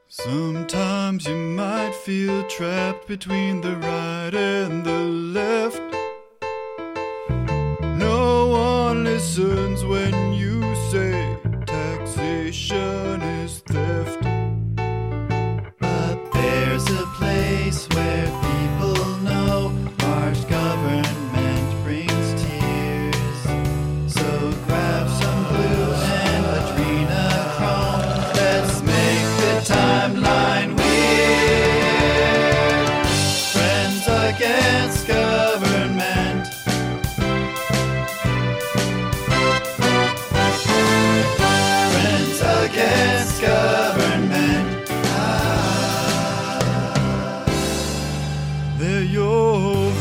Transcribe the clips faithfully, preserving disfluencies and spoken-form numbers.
Sometimes you might feel trapped between the right and the left. No one listens when you say taxation is theft. But there's a place where people know harsh government brings tears. So grab some glue and adrenochrome. Let's make the timeline weird. Friends against government. Friends against government. Ah, they're your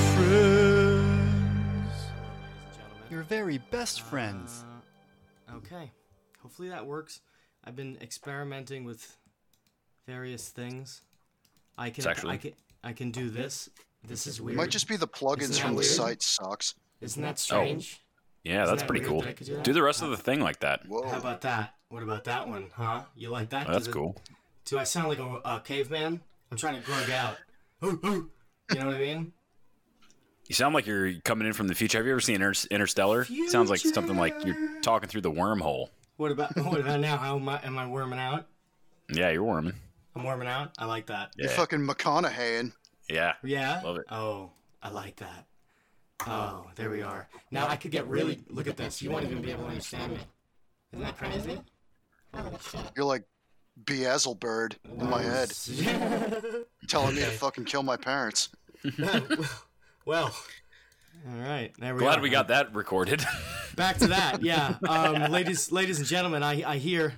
friends. Your very best friends. Uh, okay. Hopefully that works. I've been experimenting with various things. I can Sexually. I can I can do this. This is It weird. might just be the plugins Isn't that from the weird? site sucks. Isn't that strange? Yeah, Isn't that's that pretty weird cool. that I could do that? Do the rest of the thing like that. Whoa. How about that? What about that one, huh? You like that? Oh, that's Does it- cool. Do I sound like a, a caveman? I'm trying to grug out. You know what I mean? You sound like you're coming in from the future. Have you ever seen Inter- Interstellar? Sounds like something like you're talking through the wormhole. What about what about now? How am I, am I worming out? Yeah, you're worming. I'm worming out. I like that. You're Yeah. fucking McConaughey. Yeah. Yeah. Love it. Oh, I like that. Oh, there we are. Now I could get really. Look at this. You won't even be able to understand me. Isn't that crazy? Holy shit. You're like Beelzebub in my head, telling me to fucking kill my parents. Well. All right. There we Glad are. we got that recorded. Back to that. Yeah. Um, ladies, ladies and gentlemen, I I hear.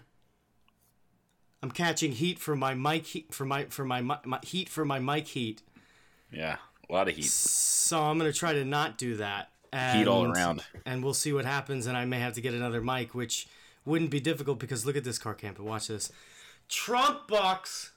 I'm catching heat for my mic heat for my for my, mi- my heat for my mic heat. Yeah, a lot of heat. So I'm gonna try to not do that. And, Heat all around. And we'll see what happens. And I may have to get another mic, which wouldn't be difficult because look at this car camper. Watch this. Trump box.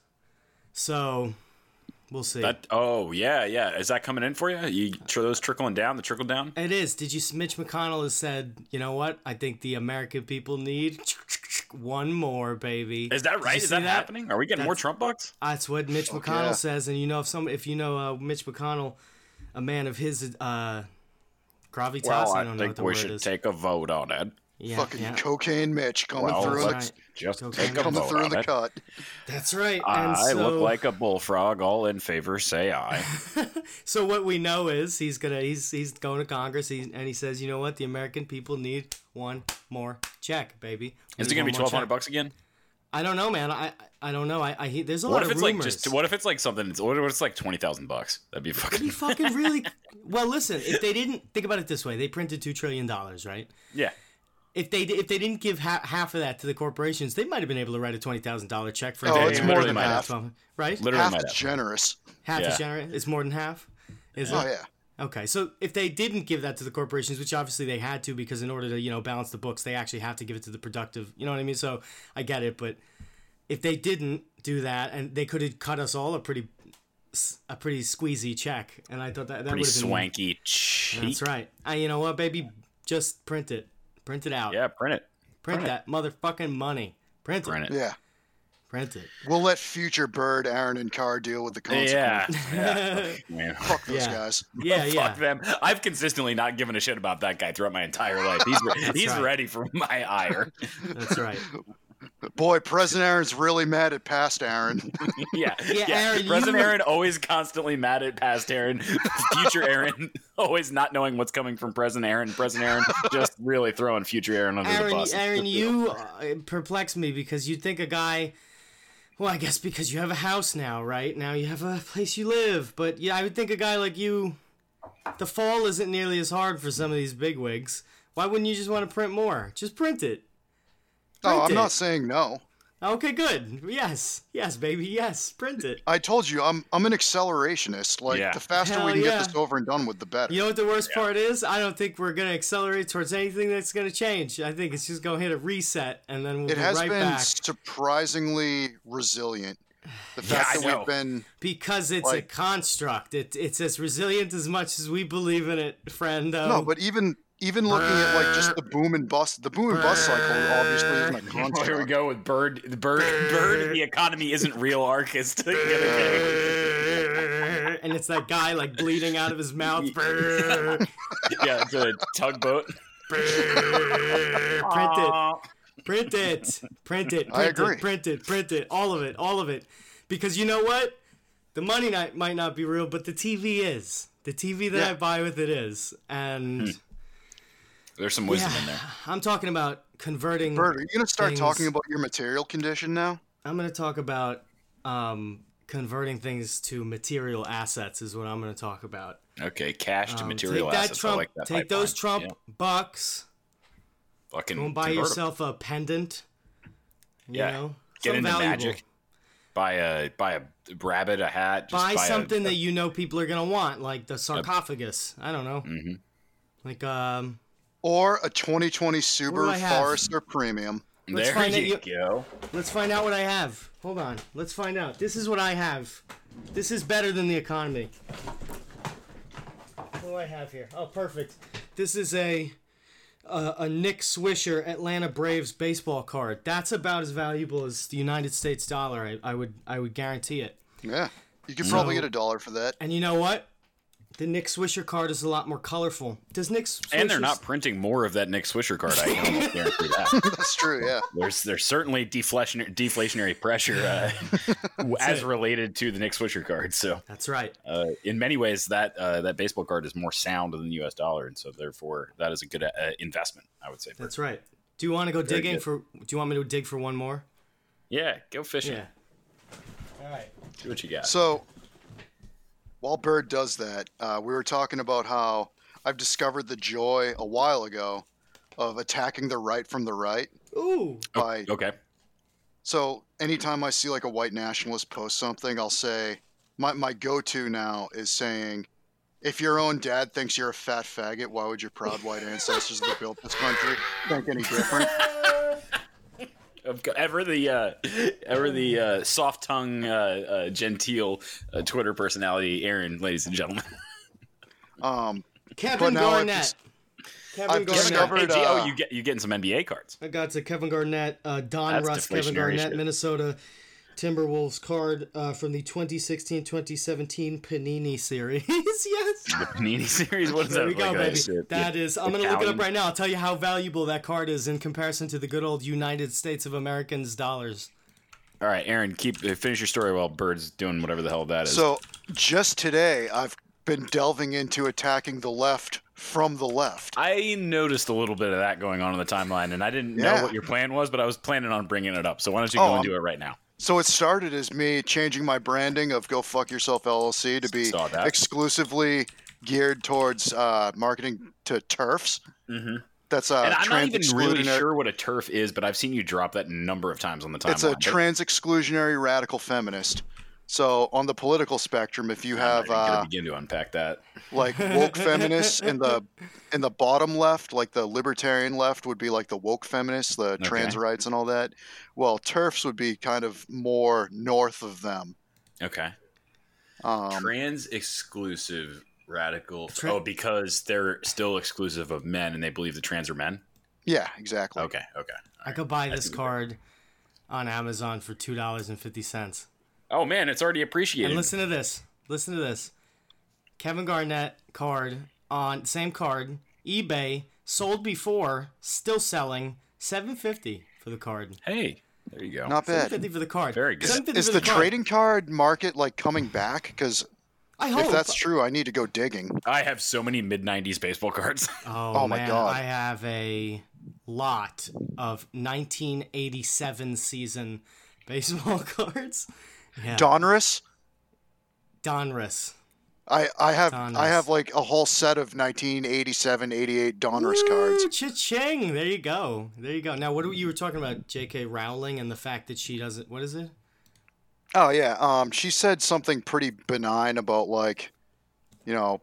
So we'll see. That. Oh yeah, yeah. Is that coming in for you? You sure those trickling down? The trickle down? It is. Did you? Mitch McConnell has said, you know what? I think the American people need one more, baby. Is that Did you right? Is see that, happening? Are we getting more That's- Trump bucks? That's what Mitch Fuck McConnell yeah. says, and you know if some if you know uh, Mitch McConnell, a man of his uh, gravitas, Well, I I don't know what think the we word should is. take a vote on it. yeah, fucking yeah. cocaine Mitch coming Well, through in let's the, just Cocaine take a coming vote through in on the it. cut. That's right. And I so, look like a bullfrog. All in favor, say aye. so what we know is he's gonna he's he's going to Congress, he, and he says, you know what, the American people need one more check, baby. We Is need it gonna one be more twelve hundred check. bucks again? I don't know, man. I I don't know. I, I hear there's a What lot if of it's rumors. like just? What if it's like something? What if it's like twenty thousand bucks? That'd be fucking. It'd be fucking really. Well, listen. If they didn't think about it this way, they printed two trillion dollars, right? Yeah. If they if they didn't give ha- half of that to the corporations, they might have been able to write a twenty thousand dollar check for. Oh, every it's American more than by half. twelve, right? Literally Half might is have. generous. Half Yeah. is generous. It's more than half. Is Oh it? yeah. Okay, so if they didn't give that to the corporations, which obviously they had to, because in order to you know balance the books, they actually have to give it to the productive. You know what I mean? So I get it, but if they didn't do that, and they could have cut us all a pretty, a pretty squeezy check, and I thought that that Pretty would have been swanky. Cheap. That's right. I, you know what, baby? Just print it. Print it out. Yeah, print it. Print that motherfucking money. Print it. Print it. Yeah. Print it. We'll let future Bird, Aaron, and Carr deal with the Yeah. consequences. yeah. Man. Fuck those Yeah. guys. Yeah, yeah. Fuck them. I've consistently not given a shit about that guy throughout my entire life. He's he's right. ready for my ire. That's right. Boy, President Aaron's really mad at past Aaron. Yeah. Yeah, Aaron, President you- Aaron always constantly mad at past Aaron. Future Aaron always not knowing what's coming from President Aaron. President Aaron just really throwing future Aaron under the Aaron, bus. Aaron, you uh, perplex me because you'd think a guy. Well, I guess because you have a house now, right? Now you have a place you live. But yeah, I would think a guy like you, the fall isn't nearly as hard for some of these bigwigs. Why wouldn't you just want to print more? Just print it. Oh, Print I'm it. not saying no. Okay, good. Yes. Yes, baby. Yes. Print it. I told you, I'm I'm an accelerationist. Like, Yeah. the faster Hell we can yeah. get this over and done with, the better. You know what the worst part is? I don't think we're going to accelerate towards anything that's going to change. I think it's just going to hit a reset, and then we'll It be has right been back. surprisingly resilient. The Yeah, fact I that know. we've been Because it's a like- construct. It, it's as resilient as much as we believe in it, friendo. no, but even even looking at like just the boom and bust, the boom and bust cycle obviously isn't a Here we construct. go with Bird. The Bird. Bird. The economy isn't real. Arc is to get it. And it's that guy like bleeding out of his mouth. Yeah, it's a tugboat. Print it. Print it. Print it. Print I agree. it. Print it. Print it. All of it. All of it. Because you know what? The money not, might not be real, but the T V is. The T V that Yeah. I buy with it is. And Hmm. There's some wisdom yeah, in there. I'm talking about converting. Bird, are you gonna start things- talking about your material condition now? I'm going to talk about um, converting things to material assets is what I'm going to talk about. Okay, cash to Um, material take that assets. Trump, I like that. take those pipeline. Trump bucks. Yeah. Fucking Go and buy convert 'em. yourself a pendant. You Yeah. know, Get something into valuable. magic. Buy a buy a rabbit, a hat. Just Buy buy something a, that you know people are gonna want, like the sarcophagus. I don't know. Mhm. Like um, Or a twenty twenty do I Subaru have? Forester Premium? Let's There find out you you- go. let's find out what I have. Hold on, let's find out. This is what I have. This is better than the economy. What do I have here? Oh, perfect. This is a a, a Nick Swisher Atlanta Braves baseball card. That's about as valuable as the United States dollar. I, I would I would guarantee it. Yeah, you could probably So- get a dollar for that. And you know what? The Nick Swisher card is a lot more colorful. Does Nick Swisher And they're not printing more of that Nick Swisher card. I can almost guarantee that. That's true. Yeah. There's there's certainly deflationary deflationary pressure uh, as it. related to the Nick Swisher card. So That's right. uh, in many ways, that uh, that baseball card is more sound than the U S dollar, and so therefore that is a good uh, investment, I would say. for- That's right. Do you want to go Very digging good. for? Do you want me to dig for one more? Yeah, go fishing. Yeah. All right. See what you got. So, while Bird does that, uh, we were talking about how I've discovered the joy a while ago of attacking the right from the right. Ooh. By Okay. so anytime I see like a white nationalist post something, I'll say my my go-to now is saying, if your own dad thinks you're a fat faggot, why would your proud white ancestors that built this country think any different? Of co- Ever the uh, ever the uh, soft tongue, uh, uh, genteel uh, Twitter personality, Aaron, ladies and gentlemen. Um, Kevin now I've Garnett. dis- Kevin I've Garnett. discovered- Hey, G- oh, uh, you get you getting some N B A cards. I got to Kevin Garnett, uh, Don That's Russ, Kevin deflationary Garnett, shit. Minnesota Timberwolves card uh, from the twenty sixteen twenty seventeen Panini series. Yes. The Panini series. What is There that? we go, like a baby. shit- That yeah, is. I'm gonna look it up Italian? right now. I'll tell you how valuable that card is in comparison to the good old United States of Americans dollars. All right, Aaron, keep uh, finish your story while Bird's doing whatever the hell that is. so just today, I've been delving into attacking the left from the left. I noticed a little bit of that going on in the timeline, and I didn't Yeah. know what your plan was, but I was planning on bringing it up. So why don't you Oh, go and I'm- do it right now? So it started as me changing my branding of Go Fuck Yourself L L C to be Saw that. exclusively geared towards uh, marketing to TERFs. Mm-hmm. That's uh, and I'm not even really trans-exclusionary- sure what a turf is, but I've seen you drop that a number of times on the timeline. It's a But trans exclusionary radical feminist. So on the political spectrum, if you I'm have not even gonna uh, begin to unpack that. like woke feminists in the in the bottom left, like the libertarian left would be like the woke feminists, the trans rights and all that. Well, TERFs would be kind of more north of them. Okay. Um, Trans exclusive radical. Tra- oh, because they're still exclusive of men, and they believe the trans are men. yeah, exactly. Okay. Okay. I could buy I this see what card on Amazon for two dollars and fifty cents. Oh man, it's already appreciated. And listen to this. Listen to this. Kevin Garnett card on same card, eBay, sold before, still selling, seven fifty for the card. Hey, there you go. Not seven bad. fifty for the card. Very good. seven fifty Is for the card. trading card market like coming back? Because I hope if that's true, I need to go digging. I have so many mid nineties baseball cards. Oh, Oh my man, God. I have a lot of nineteen eighty-seven season baseball cards. Yeah. Donruss? Donruss. I, I have Donruss. I have like a whole set of nineteen eighty-seven, eighty-eight Donruss cards. Woo, cha-ching. There you go. There you go. Now, what were you were talking about, J K. Rowling, and the fact that she doesn't. What is it? Oh yeah, um, she said something pretty benign about like, you know,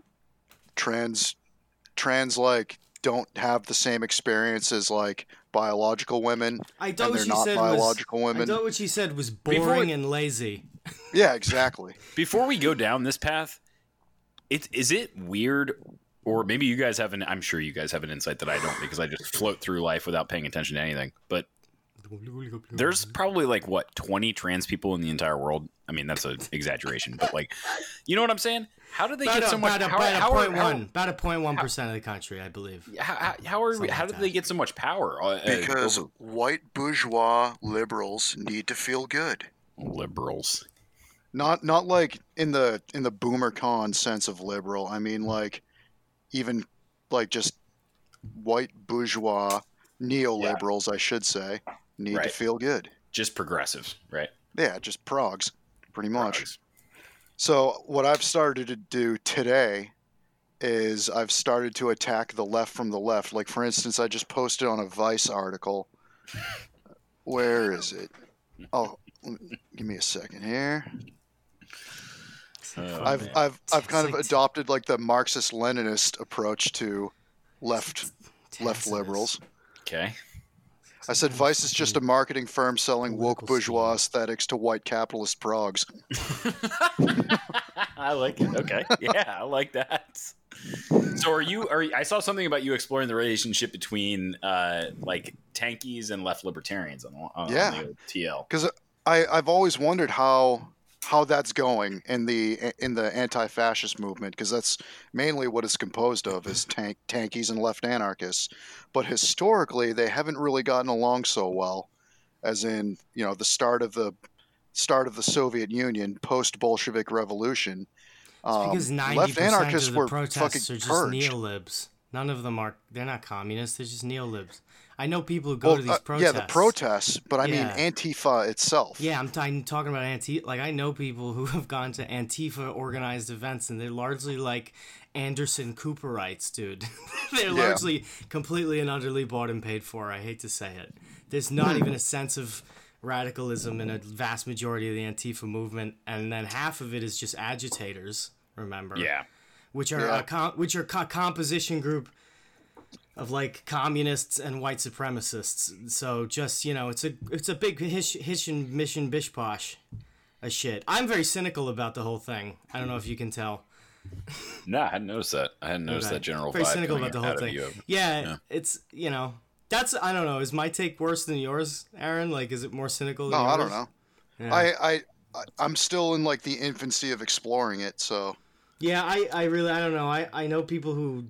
trans, trans like don't have the same experience as like biological women, I and thought what they're she not said biological was. I women. thought what she said was Before boring it- and lazy. Yeah, exactly. Before we go down this path, it is it weird or maybe you guys have an, I'm sure you guys have an insight that I don't because I just float through life without paying attention to anything. But there's probably like, what, twenty trans people in the entire world? I mean, that's an exaggeration, but like, you know what I'm saying? How did they about get a, so much? About a, how, about how, a point how, one, about a point one percent of the country, I believe. How, how, how are we, how like did that. they get so much power? Uh, Because over white bourgeois liberals need to feel good. liberals. Not not like in the in the boomer con sense of liberal. I mean like even like just white bourgeois neoliberals, I should say, need Right. to feel good. Just progressives, right? Yeah, just progs, pretty much. Progs. So what I've started to do today is I've started to attack the left from the left. Like for instance, I just posted on a Vice article. Where is it? Oh, give me a second here. Oh, I've man. I've I've kind It's of like- adopted like the Marxist-Leninist approach to left left Tacitus. liberals. Okay. I said Vice is just a marketing firm selling woke Political bourgeois scheme. aesthetics to white capitalist progs. I like it. Okay. Yeah, I like that. So are you are I saw something about you exploring the relationship between uh like tankies and left libertarians on, on Yeah. the T L. Because I I've always wondered how how that's going in the in the anti-fascist movement, because that's mainly what it's composed of is tank tankies and left anarchists. But historically, they haven't really gotten along so well, as in you know the start of the start of the Soviet Union, post Bolshevik Revolution. Um, Because ninety left percent anarchists of the were fucking protests are just purged. neolibs. None of them are. They're not communists. They're just neolibs. I know people who go Well, to these uh, protests. yeah, the protests, but I Yeah. mean Antifa itself. Yeah, I'm, t- I'm talking about Antifa. Like, I know people who have gone to Antifa organized events, and they're largely like Anderson Cooperites, dude. they're Yeah. largely completely and utterly bought and paid for. I hate to say it. There's not even a sense of radicalism in a vast majority of the Antifa movement, and then half of it is just agitators. Remember? Yeah. Which are Yeah. a com- which are co- composition group of like communists and white supremacists. So just you know, it's a it's a big hish, hish and mission bish posh, a shit. I'm very cynical about the whole thing. I don't know if you can tell. No, I hadn't noticed that. I hadn't noticed Okay. that general Very vibe cynical coming about the whole out of thing. you. Yeah, Yeah. it's you know that's I don't know. Is my take worse than yours, Aaron? Like, is it more cynical? No, Than yours? I don't know. Yeah. I, I I I'm still in like the infancy of exploring it, so Yeah, I, I really I don't know. I, I know people who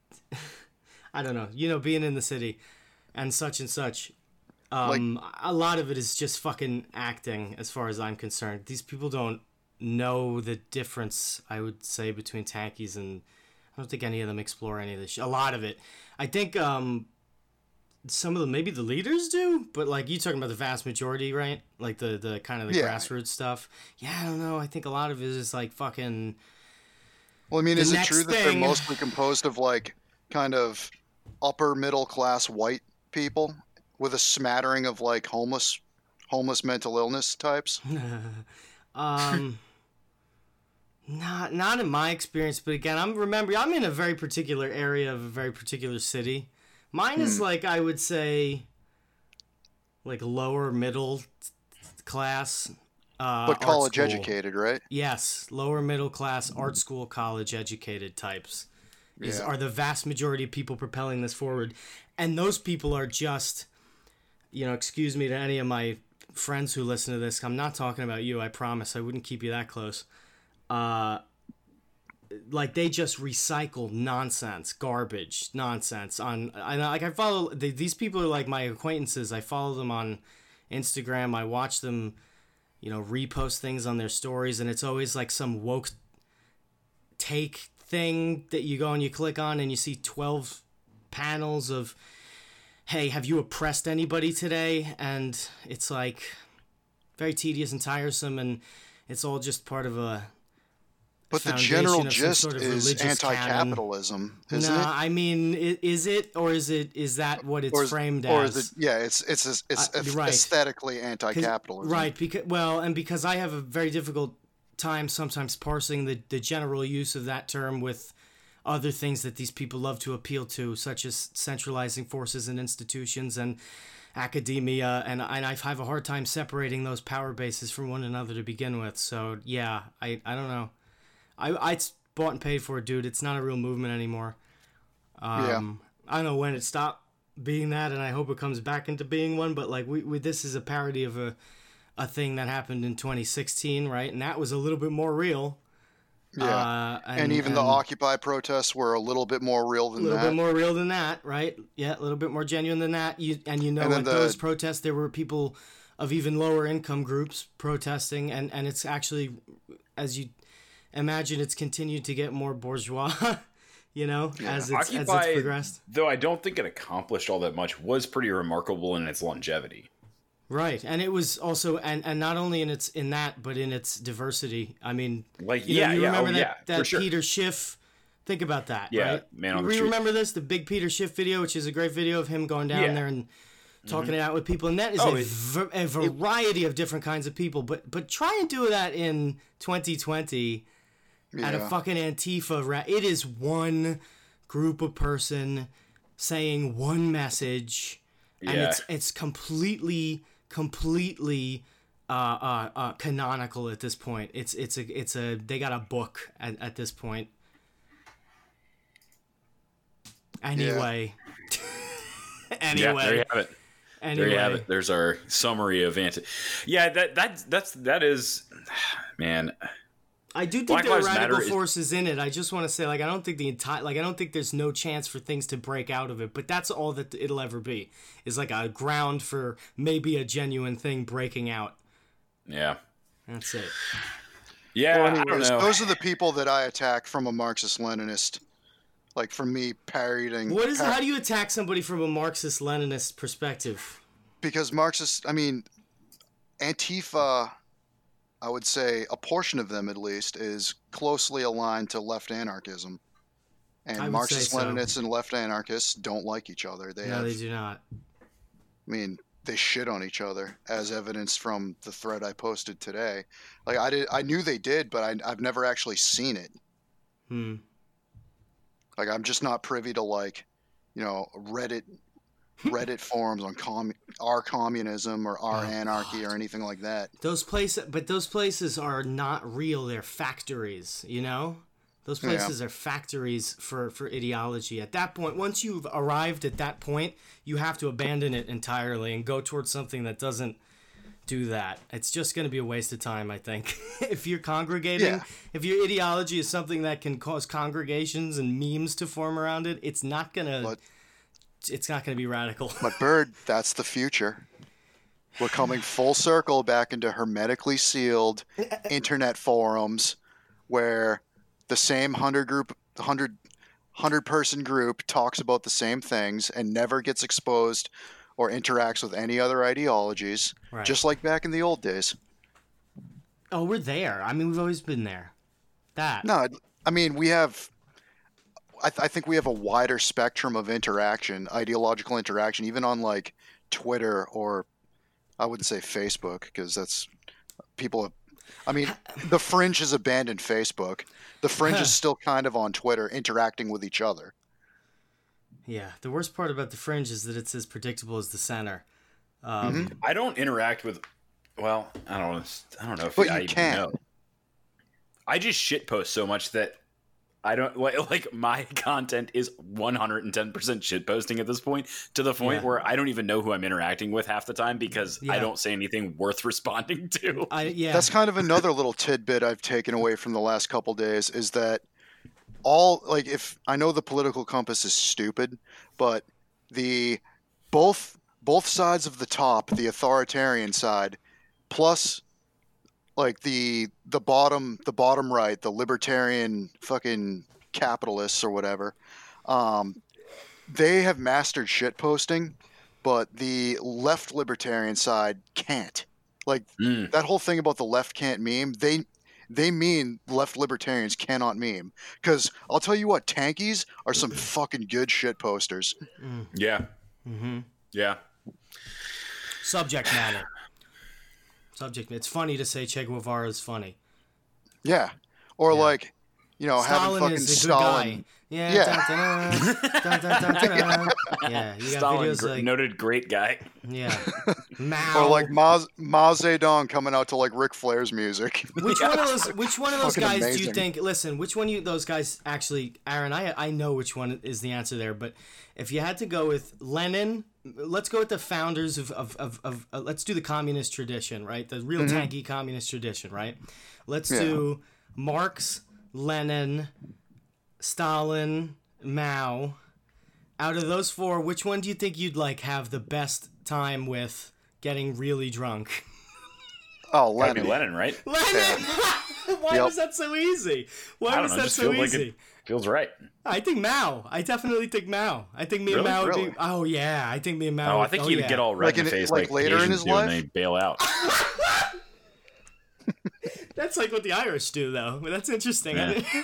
I don't know. You know, being in the city and such and such. Um a lot of it is just fucking acting as far as I'm concerned. These people don't know the difference, I would say, between tankies and I don't think any of them explore any of this shit. A lot of it. I think um some of them, maybe the leaders do, but like you talking about the vast majority, right? Like the, the kind of the Yeah. grassroots stuff. Yeah, I don't know. I think a lot of it is like fucking well, I mean, The is it next true that thing- they're mostly composed of like kind of upper middle class white people with a smattering of like homeless homeless mental illness types? um not not in my experience, but again, I'm remember I'm in a very particular area of a very particular city. Mine is like I would say like lower middle class uh But art college school. educated, right? Yes, lower middle class art school college educated types is Yeah. are the vast majority of people propelling this forward. And those people are just you know, excuse me to any of my friends who listen to this. I'm not talking about you, I promise. I wouldn't keep you that close. Uh like they just recycle nonsense, garbage, nonsense on I like I follow they, these people are like my acquaintances. I follow them on Instagram. I watch them, you know, repost things on their stories, and it's always like some woke take thing that you go and you click on and you see twelve panels of hey, have you oppressed anybody today? And it's like very tedious and tiresome, and it's all just part of a But the foundation general of some gist sort of is religious canon. anti-capitalism, isn't no, it? I mean, i- is it or is it is that what it's Or is, framed or as? is it? Yeah, it's it's it's, it's Uh, right. aesthetically 'Cause- anti-capitalism. right? Because well, and because I have a very difficult time sometimes parsing the the general use of that term with other things that these people love to appeal to, such as centralizing forces and institutions and academia, and and I have a hard time separating those power bases from one another to begin with. So yeah, I I don't know. I I it's bought and paid for, dude. It's not a real movement anymore. Um, I don't know when it stopped being that, and I hope it comes back into being one. But like, we, we this is a parody of a a thing that happened in twenty sixteen, right? And that was a little bit more real. Yeah, Uh, and, and even and the Occupy protests were a little bit more real a than little that. bit more real than that, right? Yeah, a little bit more genuine than that. You and you know, And then at the- those protests, there were people of even lower income groups protesting, and and it's actually, as you imagine, it's continued to get more bourgeois. You know, as it's as it's Occupy, progressed. though I don't think it accomplished all that much, was pretty remarkable in its longevity. Right, and it was also, and, and not only in its in that, but in its diversity. I mean, Like, you know, yeah, you yeah, remember oh, that, yeah, that for sure. Peter Schiff. Think about that, Yeah, right? Man on you the Street. remember this, the big Peter Schiff video, which is a great video of him going down Yeah. there and talking it out with people, and that is Oh, a, it- v- a variety of different kinds of people. But but try and do that in twenty twenty at a Yeah. fucking Antifa. Ra- it is one group of person saying one message, and Yeah. it's it's completely completely uh, uh, uh, canonical at this point. It's it's a it's a they got a book at, at this point. Anyway, anyway, Yeah, there you have it. anyway. There you have it. There's our summary of anti. Yeah, that that that's that is, man. I do think Black there are Lives radical Matter is- forces in it. I just want to say, like, I don't think the entire, like, I don't think there's no chance for things to break out of it. But that's all that it'll ever be, is like a ground for maybe a genuine thing breaking out. Yeah, That's it. yeah. Well, I don't anyways, know. those are the people that I attack from a Marxist-Leninist. Like, from me parodying... What is? par- How do you attack somebody from a Marxist-Leninist perspective? Because Marxist... I mean, Antifa, I would say, a portion of them at least, is closely aligned to left anarchism. I And would say Marxist-Leninists and left anarchists don't like each other. They No, have... they do not. I mean, they shit on each other, as evidenced from the thread I posted today. Like, I did, I knew they did, but I, I've never actually seen it. Hmm. Like, I'm just not privy to, like, you know, Reddit Reddit forums on com- our communism or our Oh, anarchy God. or anything like that. Those places, but those places are not real. They're factories, you know? Those Yeah. places are factories for, for ideology. At that point, once you've arrived at that point, you have to abandon it entirely and go towards something that doesn't do that. It's just going to be a waste of time, I think. If you're congregating, Yeah. if your ideology is something that can cause congregations and memes to form around it, it's not going to But, it's not going to be radical. but Bird, that's the future. We're coming full circle back into hermetically sealed internet forums where the same hundred group, hundred, hundred person group talks about the same things and never gets exposed or interacts with any other ideologies, Right. just like back in the old days. Oh, we're there. I mean, we've always been there. That. No, I mean, we have, I, th- I think we have a wider spectrum of interaction, ideological interaction, even on like Twitter or I wouldn't say Facebook because that's people. Have, I mean, the fringe has abandoned Facebook. The fringe is still kind of on Twitter interacting with each other. Yeah, the worst part about the fringe is that it's as predictable as the center. Um, Mm-hmm. I don't interact with. Well, I don't. I don't know if But I you even can. know. I just shitpost so much that I don't like. Like my content is one hundred ten percent shitposting at this point, to the point Yeah. where I don't even know who I'm interacting with half the time because I Yeah. don't say anything worth responding to. I yeah. That's kind of another little tidbit I've taken away from the last couple days is that all like if I know the political compass is stupid, but the both both sides of the top, the authoritarian side, plus like the the bottom the bottom right, the libertarian fucking capitalists or whatever, um, they have mastered shit posting, but the left libertarian side can't. Like Mm. that whole thing about the left can't meme, they they mean left libertarians cannot meme. Because I'll tell you what, tankies are some fucking good shit posters. Yeah, hmm yeah. Subject matter. Subject. It's funny to say Che Guevara is funny. Yeah. Or Yeah. like you know, having Stalin fucking is a good Stalin. guy. Yeah. Yeah. Dun, dun, dun, dun, dun, dun. Yeah. You got Stalin, videos gr- like noted great guy. yeah. Mao. Or like Ma, Ma Zedong coming out to like Ric Flair's music. Which one of those? Which one of those Fucking guys do you amazing. think? Listen, which one of you those guys actually? Aaron, I I know which one is the answer there, but if you had to go with Lenin, let's go with the founders of of of, of uh, let's do the communist tradition, right? The real tanky communist tradition, right? Let's Yeah. do Marx, Lenin, Stalin, Mao. Out of those four, which one do you think you'd like have the best time with getting really drunk? Oh, Gotta be Lenny. Lennon, right? Lennon! Why Yep. was that so easy? Why I don't was know. that Just so feels like easy? it feels right. I think Mao. I definitely think Mao. I think me and Really? Mao would Really? be. Oh yeah, I think me and Mao. Oh, I would- think oh, he would yeah. get all red Like in the in- face like like later in Asians his do when life? they bail out. That's like what the Irish do, though. But that's interesting. I, Yeah. didn't,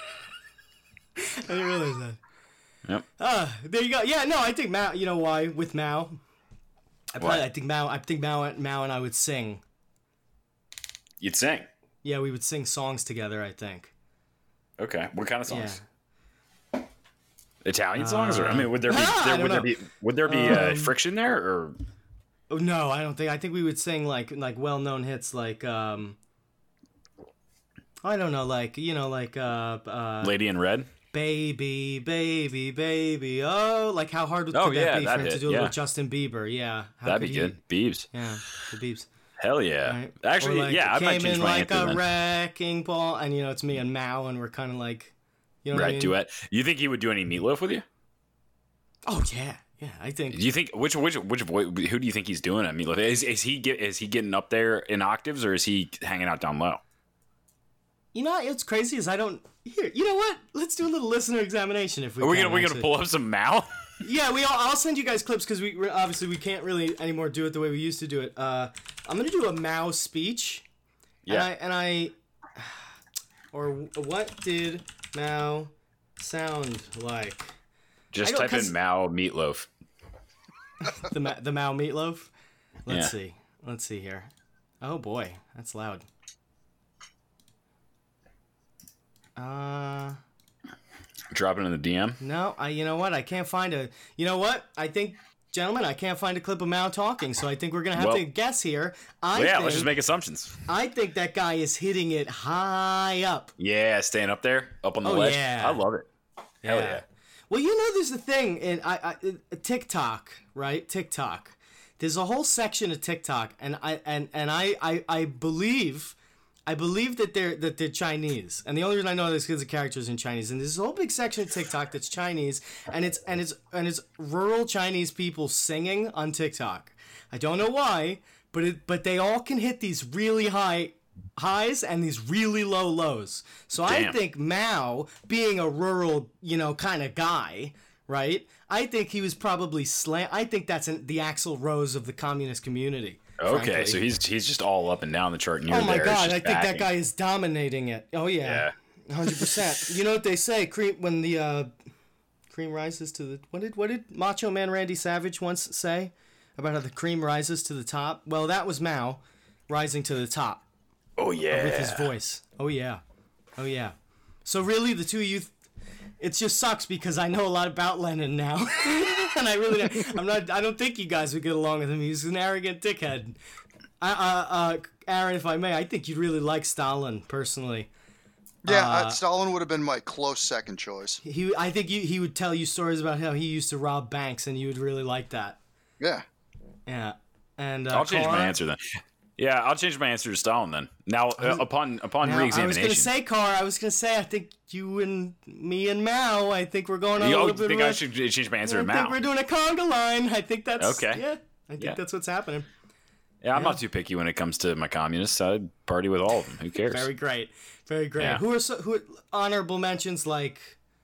I didn't realize that. Yep. Ah, there you go. Yeah, no, I think Mao. You know why? With Mao, I probably. Why? I think Mao. I think Mao. Mao and I would sing. You'd sing. Yeah, we would sing songs together. I think. Okay. What kind of Yeah. songs? Italian songs, or I mean, would there be Ah, I there, don't would there know. be would there be uh, Um, friction there, or Oh, no, I don't think. I think we would sing like like well known hits like um. I don't know, like you know, like uh, uh, Lady in Red? baby, baby, baby. Oh, like how hard would Oh, could that yeah, be that for him to hit, do a yeah. little Justin Bieber? Yeah, how That'd could be he- good. Beebs. Yeah, the Biebs. Hell yeah. Right? Actually, Or like, yeah, I might came change in my like answer a then. wrecking ball, and you know it's me and Mao, and we're kind of like, you know, what I Right, mean? duet. You think he would do any Meatloaf with you? Oh yeah, yeah. I think. Do you think which which which voice, who do you think he's doing at Meatloaf? Is is he get is he getting up there in octaves, or is he hanging out down low? You know, what's crazy is I don't. Here, you know what? Let's do a little listener examination if we. Are we can, gonna we gonna actually. pull up some Mao? Yeah, we. All, I'll send you guys clips because we we- obviously we can't really anymore do it the way we used to do it. Uh, I'm gonna do a Mao speech. Yeah. And I, and I or what did Mao sound like? Just I don't- type 'cause- in Mao Meatloaf. The Ma- the Mao meatloaf. Let's Yeah. see. Let's see here. Oh boy, that's loud. Uh. Drop it in the D M. No, I. You know what? I can't find a. You know what? I think, gentlemen, I can't find a clip of Mao talking. So I think we're gonna have Well- to guess here. I Well, yeah, think, let's just make assumptions. I think that guy is hitting it high up. Yeah, staying up there, up on the Oh, ledge. yeah. I love it. Hell yeah. Well, you know, there's a thing in I, I uh, TikTok, right? TikTok. There's a whole section of TikTok, and I and and I I, I believe. I believe that they're that they're Chinese, and the only reason I know this is because the characters in Chinese. And there's a whole big section of TikTok that's Chinese, and it's and it's and it's rural Chinese people singing on TikTok. I don't know why, but it but they all can hit these really high highs and these really low lows. So I Damn. think Mao, being a rural, you know, kind of guy, right? I think he was probably slam. I think that's an, the Axl Rose of the communist community. Okay, frankly. so he's he's just all up and down the chart, and you're Oh my there. It's god, just I think that backing. guy is dominating it. Oh yeah, hundred percent. You know what they say? Cream when the uh, cream rises to the what did what did Macho Man Randy Savage once say about how the cream rises to the top? Well, that was Mao rising to the top Oh yeah. with his voice. Oh yeah, oh yeah. So really, the two of you. Th- it just sucks because I know a lot about Lenin now, and I really don't, I'm not. I don't think you guys would get along with him. He's an arrogant dickhead. I, uh, uh, Aaron, if I may, I think you'd really like Stalin personally. Yeah, Uh, I, Stalin would have been my close second choice. He, I think you, he would tell you stories about how he used to rob banks, and you would really like that. Yeah. Yeah, and uh, I'll change my Cara- answer then. Yeah, I'll change my answer to Stalin then. Now, uh, upon upon Now, I was re-examination, gonna say, Car. I was gonna say, I think you and me and Mao. I think we're going on you a oh, little bit. think of I a- should change my answer I to think Mao? we're doing a conga line. I think that's Okay. Yeah, I think Yeah. that's what's happening. Yeah, I'm not too picky when it comes to my communists. I'd party with all of them. Who cares? Very great, very great. Yeah. Who are so, who honorable mentions like,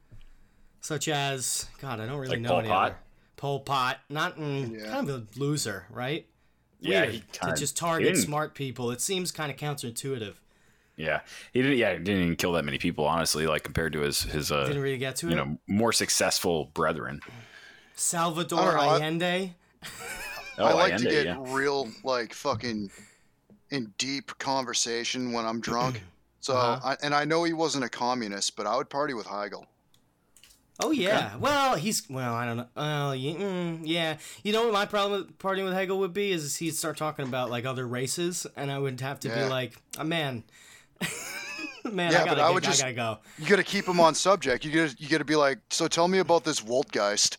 such as God? I don't really Like know Pol any Pot? other. Pol Pot, not mm, Yeah. kind of a loser, right? Yeah, Weird he to kinda- just he target didn't- smart people. It seems kind of counterintuitive. Yeah, he didn't. Yeah, he didn't even kill that many people, honestly. Like compared to his his uh, Didn't really get to you it. know, more successful brethren. Salvador I don't know, I- Allende. Oh, I like to Allende, get yeah. real, like, fucking in deep conversation when I'm drunk. So, Uh-huh. I, and I know he wasn't a communist, but I would party with Heigl. Oh yeah. Well, he's well. I don't know. Well, yeah, mm, yeah. You know what my problem with partying with Hegel would be is he'd start talking about like other races, and I would have to Yeah. be like, oh, man, man, Yeah, I gotta, but I get, would just- I gotta go. You got to keep him on subject. You got you got to be like, so tell me about this Woltgeist,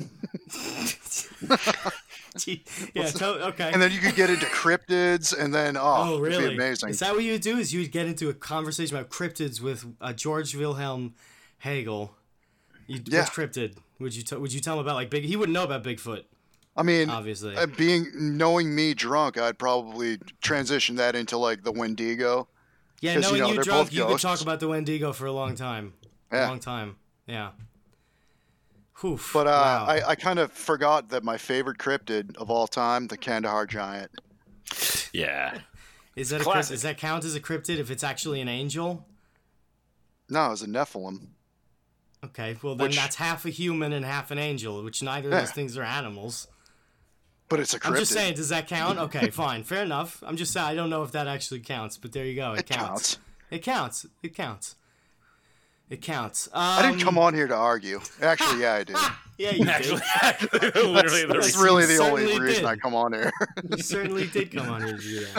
Gee, yeah. To- okay. and then you could get into cryptids, and then oh, oh, it'd really? be amazing. Is that what you would do? Is you would get into a conversation about cryptids with uh, George Wilhelm Hegel? You, Yeah. Which cryptid would you t- would you tell him about? Like big? He wouldn't know about Bigfoot, I mean, obviously. uh, being knowing me drunk, I'd probably transition that into like the Wendigo. Yeah, 'Cause, you knowing know, you, they're drunk, both you could ghosts. talk about the Wendigo for a long time. A Yeah. long time. Yeah. Oof. But uh, wow. I, I kind of forgot that my favorite cryptid of all time, the Kandahar Giant. Yeah. is that a classic. crypt- does that count as a cryptid if it's actually an angel? No, it was a Nephilim. Okay, well then Which- that's half a human and half an angel, which neither of Yeah. those things are animals. But it's a cryptid. I'm just saying, does that count? Okay, fine, fair enough. I'm just saying, I don't know if that actually counts, but there you go. It, It counts. It counts. It counts. It counts. Um, I didn't come on here to argue. Actually, yeah, I did. Yeah, you did. Actually, literally, the That's Yes, really you the only certainly reason did. I come on here. You certainly did come on here to do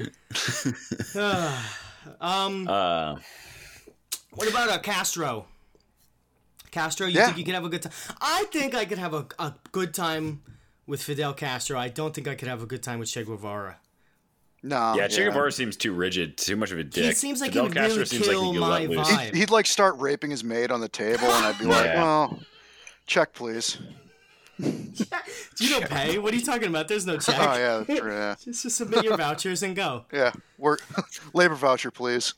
that. um, uh, what about uh, Castro? Castro, you Yeah. think you could have a good time? I think I could have a, a good time with Fidel Castro. I don't think I could have a good time with Che Guevara. No. yeah, Che Guevara seems too rigid, too much of a dick. seems like he Fidel would Castro really seems like he kill could my let loose. vibe. He'd, he'd like start raping his maid on the table, and I'd be like, Yeah. well, check, please. Do you know pay? What are you talking about? There's no check. Oh, yeah, that's true, yeah. Just, just submit your vouchers and go. Yeah, work labor voucher, please.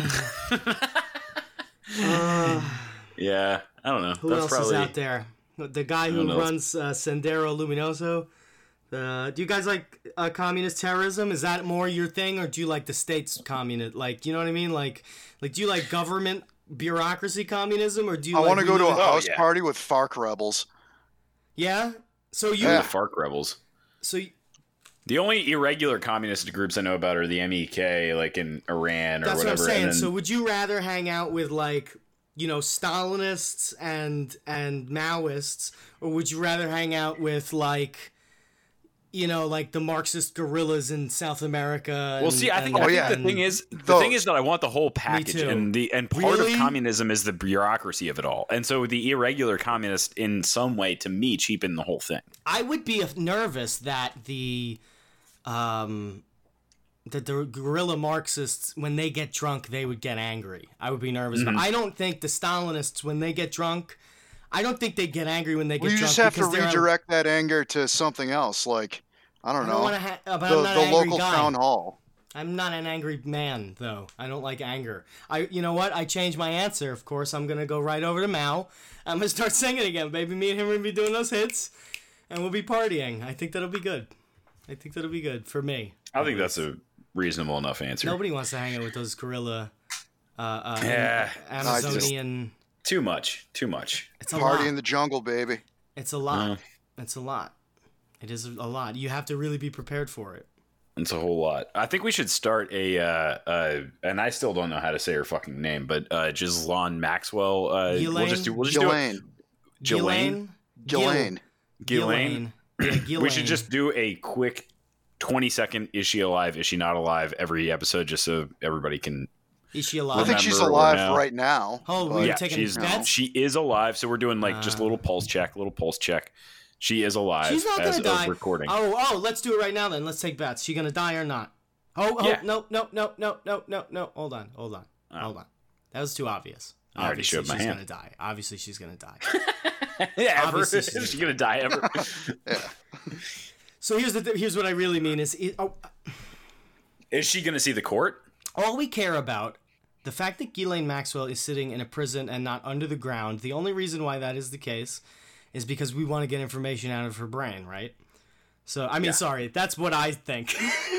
Yeah, I don't know. Who That's else probably is out there? The guy who Who knows? runs uh, Sendero Luminoso. Uh, do you guys like uh, communist terrorism? Is that more your thing, or do you like the state's communist? Like, you know what I mean? Like, like do you like government bureaucracy communism, or do you? I like want to go to a really- Oh, house yeah. party with FARC rebels. Yeah. So you. Yeah. the FARC rebels. So you, The only irregular communist groups I know about are the M E K, like in Iran or that's what I'm whatever. saying. and then, So would you rather hang out with like, you know, Stalinists and and Maoists, or would you rather hang out with like, you know, like the Marxist guerrillas in South America? well, see, I think, and- I think yeah. the thing is, the Those. thing is that I want the whole package, too. and the and part Really? of communism is the bureaucracy of it all, and so the irregular communists, in some way, to me, cheapen the whole thing. I would be nervous that the, um, that the guerrilla Marxists, when they get drunk, they would get angry. I would be nervous. Mm-hmm. But I don't think the Stalinists, when they get drunk, I don't think they get angry when they get Well, you drunk. just have to because they're- redirect that anger to something else, like I don't I know, don't want to. Ha- uh, but the, I'm not the an angry local guy. town hall. I'm not an angry man, though. I don't like anger. I, you know what? I changed my answer. Of course, I'm gonna go right over to Mao. I'm gonna start singing again, baby. Me and him are gonna be doing those hits, and we'll be partying. I think that'll be good. I think that'll be good for me. I think that's a reasonable enough answer. Nobody wants to hang out with those gorilla, uh, uh, Yeah, I just- Amazonian. Too much, too much. It's a Party lot. in the jungle, baby. It's a lot. Uh. It's a lot. It is a lot. You have to really be prepared for it. It's a whole lot. I think we should start a, uh, uh, and I still don't know how to say her fucking name, but uh, Ghislaine Maxwell. Uh, we'll just do. We'll just do it. Ghislaine. Ghislaine? Ghislaine. Ghislaine. Yeah, We Ghislaine. should just do a quick twenty second. Is she alive? Is she not alive? Every episode, just so everybody can. Is she I alive? think she's Remember alive now. right now. Oh, but- We're Yeah, taking she's bets? she is alive. So we're doing like just a little pulse check, little pulse check. She is alive She's not as gonna die. of recording. Oh, oh, let's do it right now then. Let's take bets. She gonna die or not? Oh, oh, Yeah. no, no, no, no, no, no, no. Hold on, hold on, hold on. That was too obvious. I already Obviously, showed my she's hand. gonna die. Obviously, she's gonna die. yeah, ever. Obviously Is she's she gonna die ever? So here's the th- here's what I really mean is it, oh, Is she gonna see the court? all we care about. The fact that Ghislaine Maxwell is sitting in a prison and not under the ground, the only reason why that is the case is because we want to get information out of her brain, right? So, I mean, Yeah. sorry, that's what I think.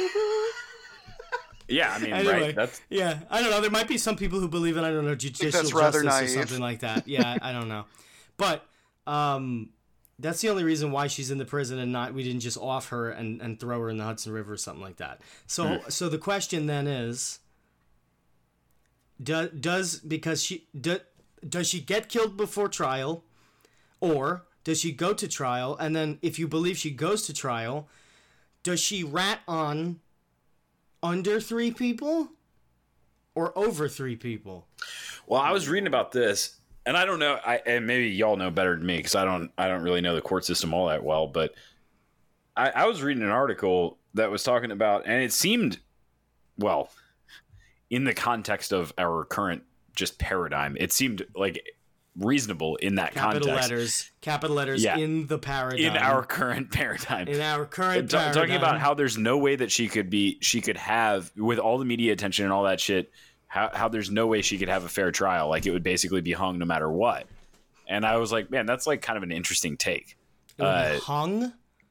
Yeah, I mean, Anyway, right? That's yeah, I don't know. There might be some people who believe in, I don't know, judicial that's rather justice or naive. something like that. Yeah, I don't know. But um, that's the only reason why she's in the prison and not we didn't just off her and, and throw her in the Hudson River or something like that. So, Mm. so the question then is, do, does because she do, does she get killed before trial, or does she go to trial, and then if you believe she goes to trial, does she rat on under three people or over three people? Well, I was reading about this, and I don't know, I, and maybe y'all know better than me because I don't, I don't really know the court system all that well. But I, I was reading an article that was talking about, and it seemed, well, in the context of our current just paradigm, it seemed like reasonable in that Capital context. letters, capital letters Yeah. in the paradigm. In our current paradigm. in our current Ta- paradigm. talking about how there's no way that she could be, she could have, with all the media attention and all that shit, how, how there's no way she could have a fair trial. Like, it would basically be hung no matter what. And I was like, man, that's like kind of an interesting take. It would be Uh, hung.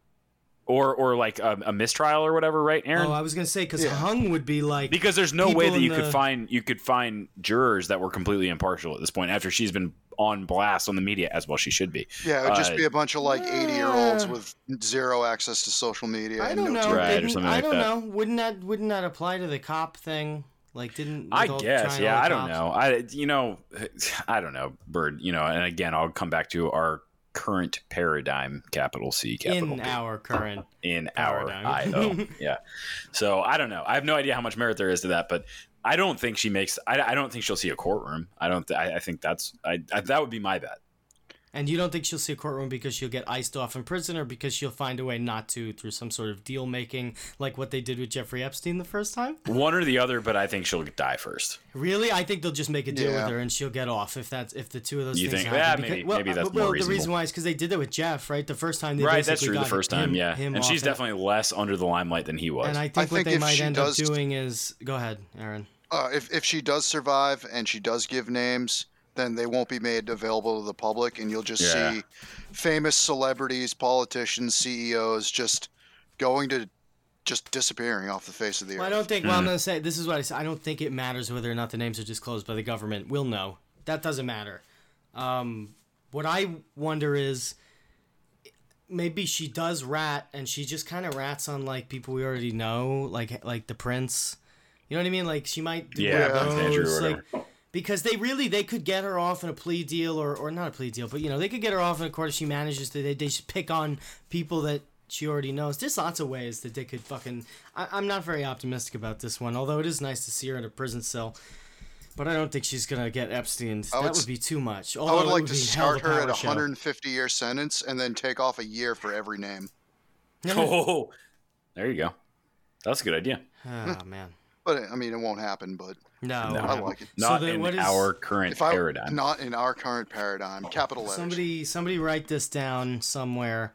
or or like a, a mistrial or whatever, right, Aaron? Oh, I was gonna say because Yeah. hung would be like Because there's no way people that you in could the- find you could find jurors that were completely impartial at this point after she's been on blast on the media, as well she should be. Yeah, it would just Uh, be a bunch of like eighty year olds uh, with zero access to social media. I and don't no know. Right, or didn't- something I like don't that. know. Wouldn't that wouldn't that apply to the cop thing? Like, didn't I with all guess, trying yeah. all the I don't cops- know. I you know, I don't know, Bird. You know, and again, I'll come back to our current paradigm, capital C, capital in P, our current. in our paradigm. I O. Yeah. So I don't know. I have no idea how much merit there is to that, but I don't think she makes. I, I don't think she'll see a courtroom. I don't. Th- I, I think that's. I, I that would be my bet. And you don't think she'll see a courtroom because she'll get iced off in prison, or because she'll find a way not to through some sort of deal making, like what they did with Jeffrey Epstein the first time? One or the other, but I think she'll die first. Really, I think they'll just make a deal Yeah. with her and she'll get off if that's if the two of those You things think- happen. yeah, maybe- Because- well, maybe that's uh, well, more the reason reasonable. why is because they did that with Jeff, right? The first time they Right, that's basically true. The got first time, him- yeah, him and off she's it. definitely less under the limelight than he was. And I think I what think they if might she end does- up doing is go ahead, Aaron. Uh, if if she does survive and she does give names, then they won't be made available to the public, and you'll just Yeah. see famous celebrities, politicians, C E Os just going to just disappearing off the face of the Well, I earth. don't think. Well, I'm Hmm. going to say this is what I say. I don't think it matters whether or not the names are disclosed by the government. We'll know. That doesn't matter. Um, what I wonder is maybe she does rat, and she just kind of rats on like people we already know, like like the prince. You know what I mean? Like she might do Yeah, one of Prince Andrew or those, whatever. like because they really they could get her off in a plea deal or or not a plea deal, but you know they could get her off in a court if she manages to. They they should pick on people that she already knows. There's lots of ways that they could fucking. I, I'm not very optimistic about this one, although it is nice to see her in a prison cell. But I don't think she's gonna get Epstein. I That would would, s- be too much. I Although would it like would to be hell of start her at power a show. one hundred fifty year sentence and then take off a year for every name. Oh, there you go. That's a good idea. Oh man, But I mean, it won't happen. But no. No. I like it. Not then in what is- our current If I paradigm. not in our current paradigm, capital letters. Somebody, somebody, write this down somewhere.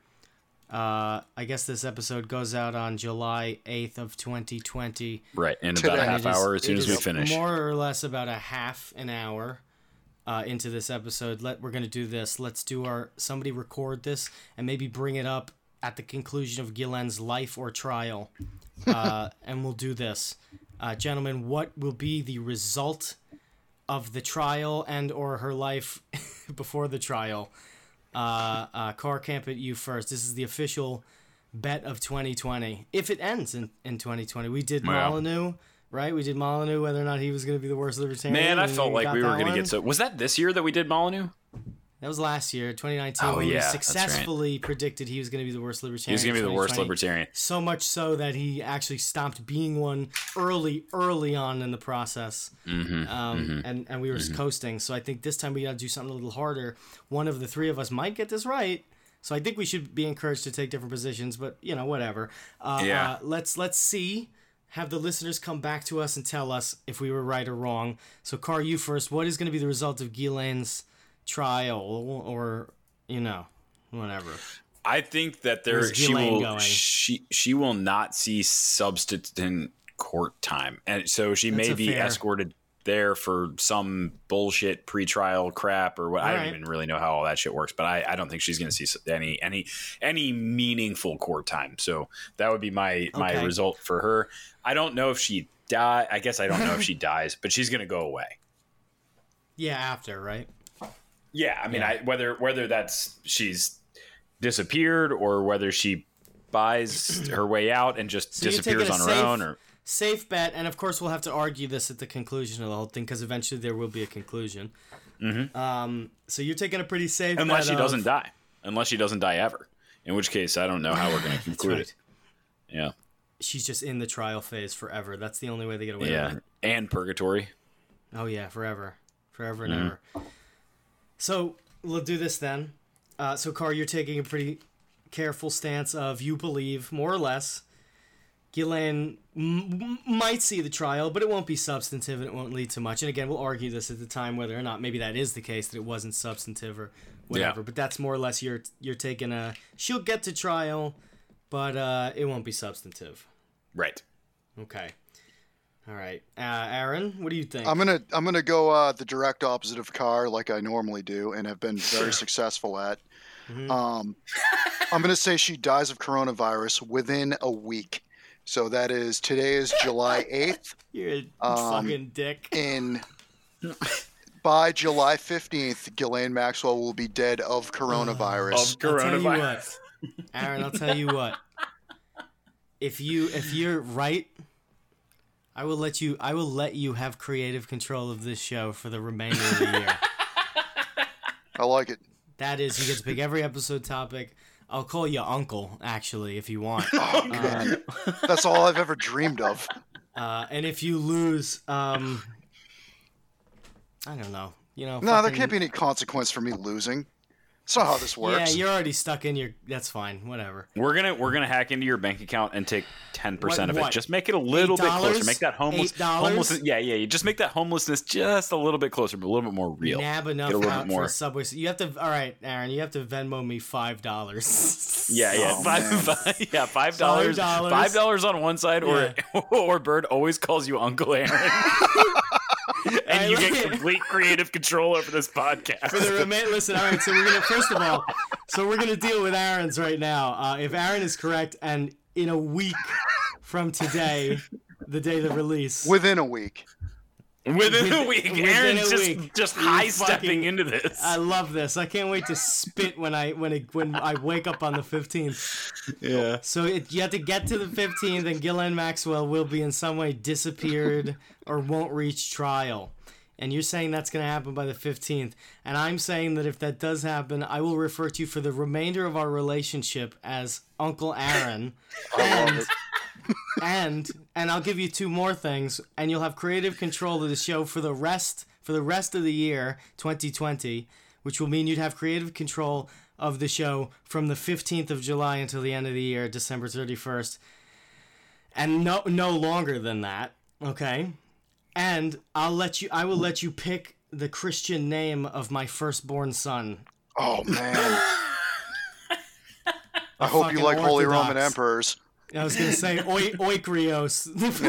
Uh, I guess this episode goes out on July eighth of twenty twenty. Right, in Today. about a And half It is- hour as soon it as we is finish. More or less about a half an hour uh, into this episode. Let we're gonna do this. Let's do our somebody record this and maybe bring it up at the conclusion of Ghislaine's life or trial, uh, and we'll do this, uh, gentlemen. What will be the result of the trial and or her life before the trial? Uh, uh, Car Camp at you first. This is the official bet of twenty twenty. If it ends in, in twenty twenty, we did Wow. Molyneux, right? We did Molyneux, whether or not he was going to be the worst libertarian. Man, I and felt like got we were that going to one. get so. Was that this year that we did Molyneux? That was last year, twenty nineteen. Oh, when yeah, we that's right. successfully predicted he was going to be the worst libertarian. He's going to be in the worst twenty twenty. libertarian. So much so that he actually stopped being one early, early on in the process. Mm-hmm. Um, and, and we were just coasting. So I think this time we got to do something a little harder. One of the three of us might get this right. So I think we should be encouraged to take different positions, but you know, whatever. Uh, Yeah. uh, let's let's see. Have the listeners come back to us and tell us if we were right or wrong. So, Car, you first. What is going to be the result of Ghislaine's trial, or you know, whatever? I think that there Where's she Ghislaine will going? she she will not see substantive court time, and so she That's may a be fair- escorted there for some bullshit pretrial crap or what. I All don't right. even really know how all that shit works, but I, I don't think she's going to see s- any any any meaningful court time. So that would be my my Okay. result for her. I don't know if she die. I guess I don't know if she dies, but she's going to go away. Yeah, after, right? Yeah, I mean, Yeah. I whether whether that's she's disappeared or whether she buys her way out and just So you're disappears taking on a her safe- own, or safe bet, and of course we'll have to argue this at the conclusion of the whole thing because eventually there will be a conclusion. Mm-hmm. Um, so you're taking a pretty safe Unless bet she doesn't of, die. Unless she doesn't die ever. In which case, I don't know how we're going to conclude right. it. Yeah. She's just in the trial phase forever. That's the only way they get away Yeah. with it. And purgatory. Oh, yeah, forever. Forever and Mhm. ever. So, we'll do this then. Uh, so, Carr, you're taking a pretty careful stance of you believe, more or less, Ghislaine m- m- might see the trial, but it won't be substantive and it won't lead to much. And again, we'll argue this at the time whether or not maybe that is the case, that it wasn't substantive or whatever. Yeah. But that's more or less you're, you're taking a... She'll get to trial, but uh, it won't be substantive. Right. Okay. All right. Uh, Aaron, what do you think? I'm gonna I'm gonna go uh, the direct opposite of Carr, like I normally do, and have been very successful at. Mhm. Um, I'm gonna say she dies of coronavirus within a week. So that is today is July eighth. You're a um, fucking dick. In by July fifteenth, Ghislaine Maxwell will be dead of coronavirus. Of I'll tell you coronavirus. what, Aaron, I'll tell you what. If you if you're right, I will let you I will let you have creative control of this show for the remainder of the year. I like it. That is, you get to pick every episode topic. I'll call you Uncle, actually, if you want. Oh god, that's all I've ever dreamed of. Uh, and if you lose, um, I don't know. You know, No, there fucking- can't be any consequence for me losing. That's not how this Yeah, works. you're already stuck in your. That's fine. Whatever. We're gonna we're gonna hack into your bank account and take ten percent What- of it. what? Just make it a little bit eight dollars? closer. Make that homeless eight dollars? homelessness. Yeah, yeah. You just make that homelessness just a little bit closer, but a little bit more real. Nab enough Get a little out bit for more. a Subway. You have to. All right, Aaron. You have to Venmo me five dollars. Yeah, yeah, Oh, five, man. five, yeah, five dollars, Five dollars. five dollars on one side, or Yeah. or Bird always calls you Uncle Aaron, and you I like get it. complete creative control over this podcast. For the remain, listen. All right, so we're gonna first of all, so we're gonna deal with Aaron's right now. Uh, if Aaron is correct, and in a week from today, the day of the release, Within a week. Within a week, within Aaron's a just week, just you high stepping fucking- into this. I love this. I can't wait to spit when I when it, when I wake up on the fifteenth. yeah, So it, you have to get to the fifteenth, and Ghislaine Maxwell will be in some way disappeared or won't reach trial. And you're saying that's going to happen by the fifteenth. And I'm saying that if that does happen, I will refer to you for the remainder of our relationship as Uncle Aaron. and, and and I'll give you two more things, and you'll have creative control of the show for the rest for the rest of the year, twenty twenty, which will mean you'd have creative control of the show from the fifteenth of July until the end of the year, December thirty-first. And no no longer than that, okay? And I'll let you I will let you pick the Christian name of my firstborn son. Oh man. I hope you fucking like Holy Orthodox. Roman emperors. I was gonna say Oi- Oikrios.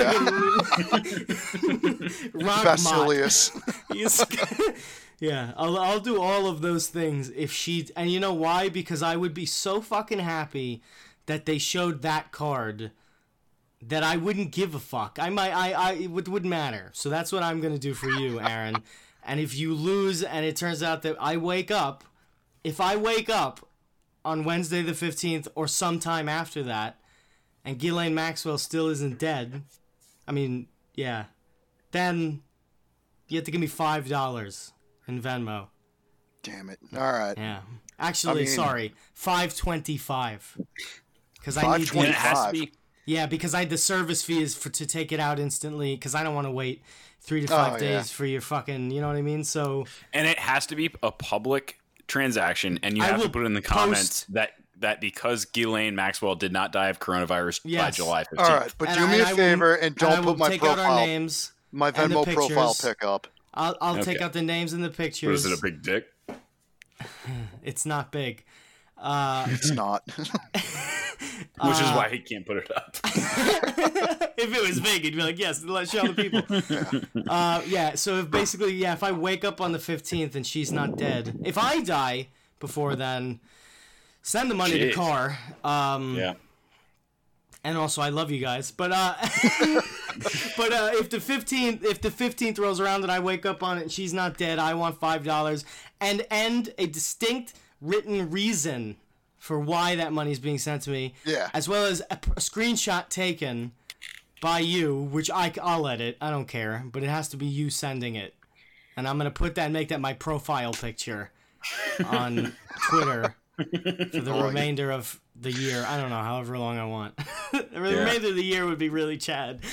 Rockmont. Basilius. He's- yeah, I'll I'll do all of those things if she. And you know why? Because I would be so fucking happy that they showed that card that I wouldn't give a fuck. I might. I. I. It would, wouldn't matter. So that's what I'm gonna do for you, Aaron. And if you lose, and it turns out that I wake up, if I wake up on Wednesday the fifteenth or sometime after that, and Ghislaine Maxwell still isn't dead, I mean, yeah, then you have to give me five dollars in Venmo. Damn it. All right. Yeah, actually, I mean- sorry, five twenty-five. Because I need and it the, has to be. yeah, because I the service fee is for to take it out instantly. Because I don't want to wait three to five Oh, days yeah. for your fucking, you know what I mean? So And it has to be a public transaction, and you I have to will put in the post- comments that that because Ghislaine Maxwell did not die of coronavirus by Yes. July fifteenth. All right, but and do I- me and a I will- favor and and I don't will put my take out our profile, names. my and the Venmo profile pictures. pickup. I'll I'll take Okay. out the names and the pictures. Was it a big dick? It's not big. Uh, It's not. Which is why he can't put it up. if it was big, he'd be like, yes, let's show the people. uh, yeah, so if basically, yeah, if I wake up on the fifteenth and she's not dead, if I die before then, send the money to Jeez. Carr. Um, Yeah. And also, I love you guys, but uh, but uh, if the fifteenth, if the fifteenth rolls around and I wake up on it and she's not dead, I want five dollars and and a distinct written reason for why that money is being sent to me. Yeah. As well as a, a screenshot taken by you, which I, I'll edit. I don't care. But it has to be you sending it. And I'm going to put that and make that my profile picture on Twitter for the remainder of the year. I don't know, however long I want. The yeah. remainder of the year would be really Chad.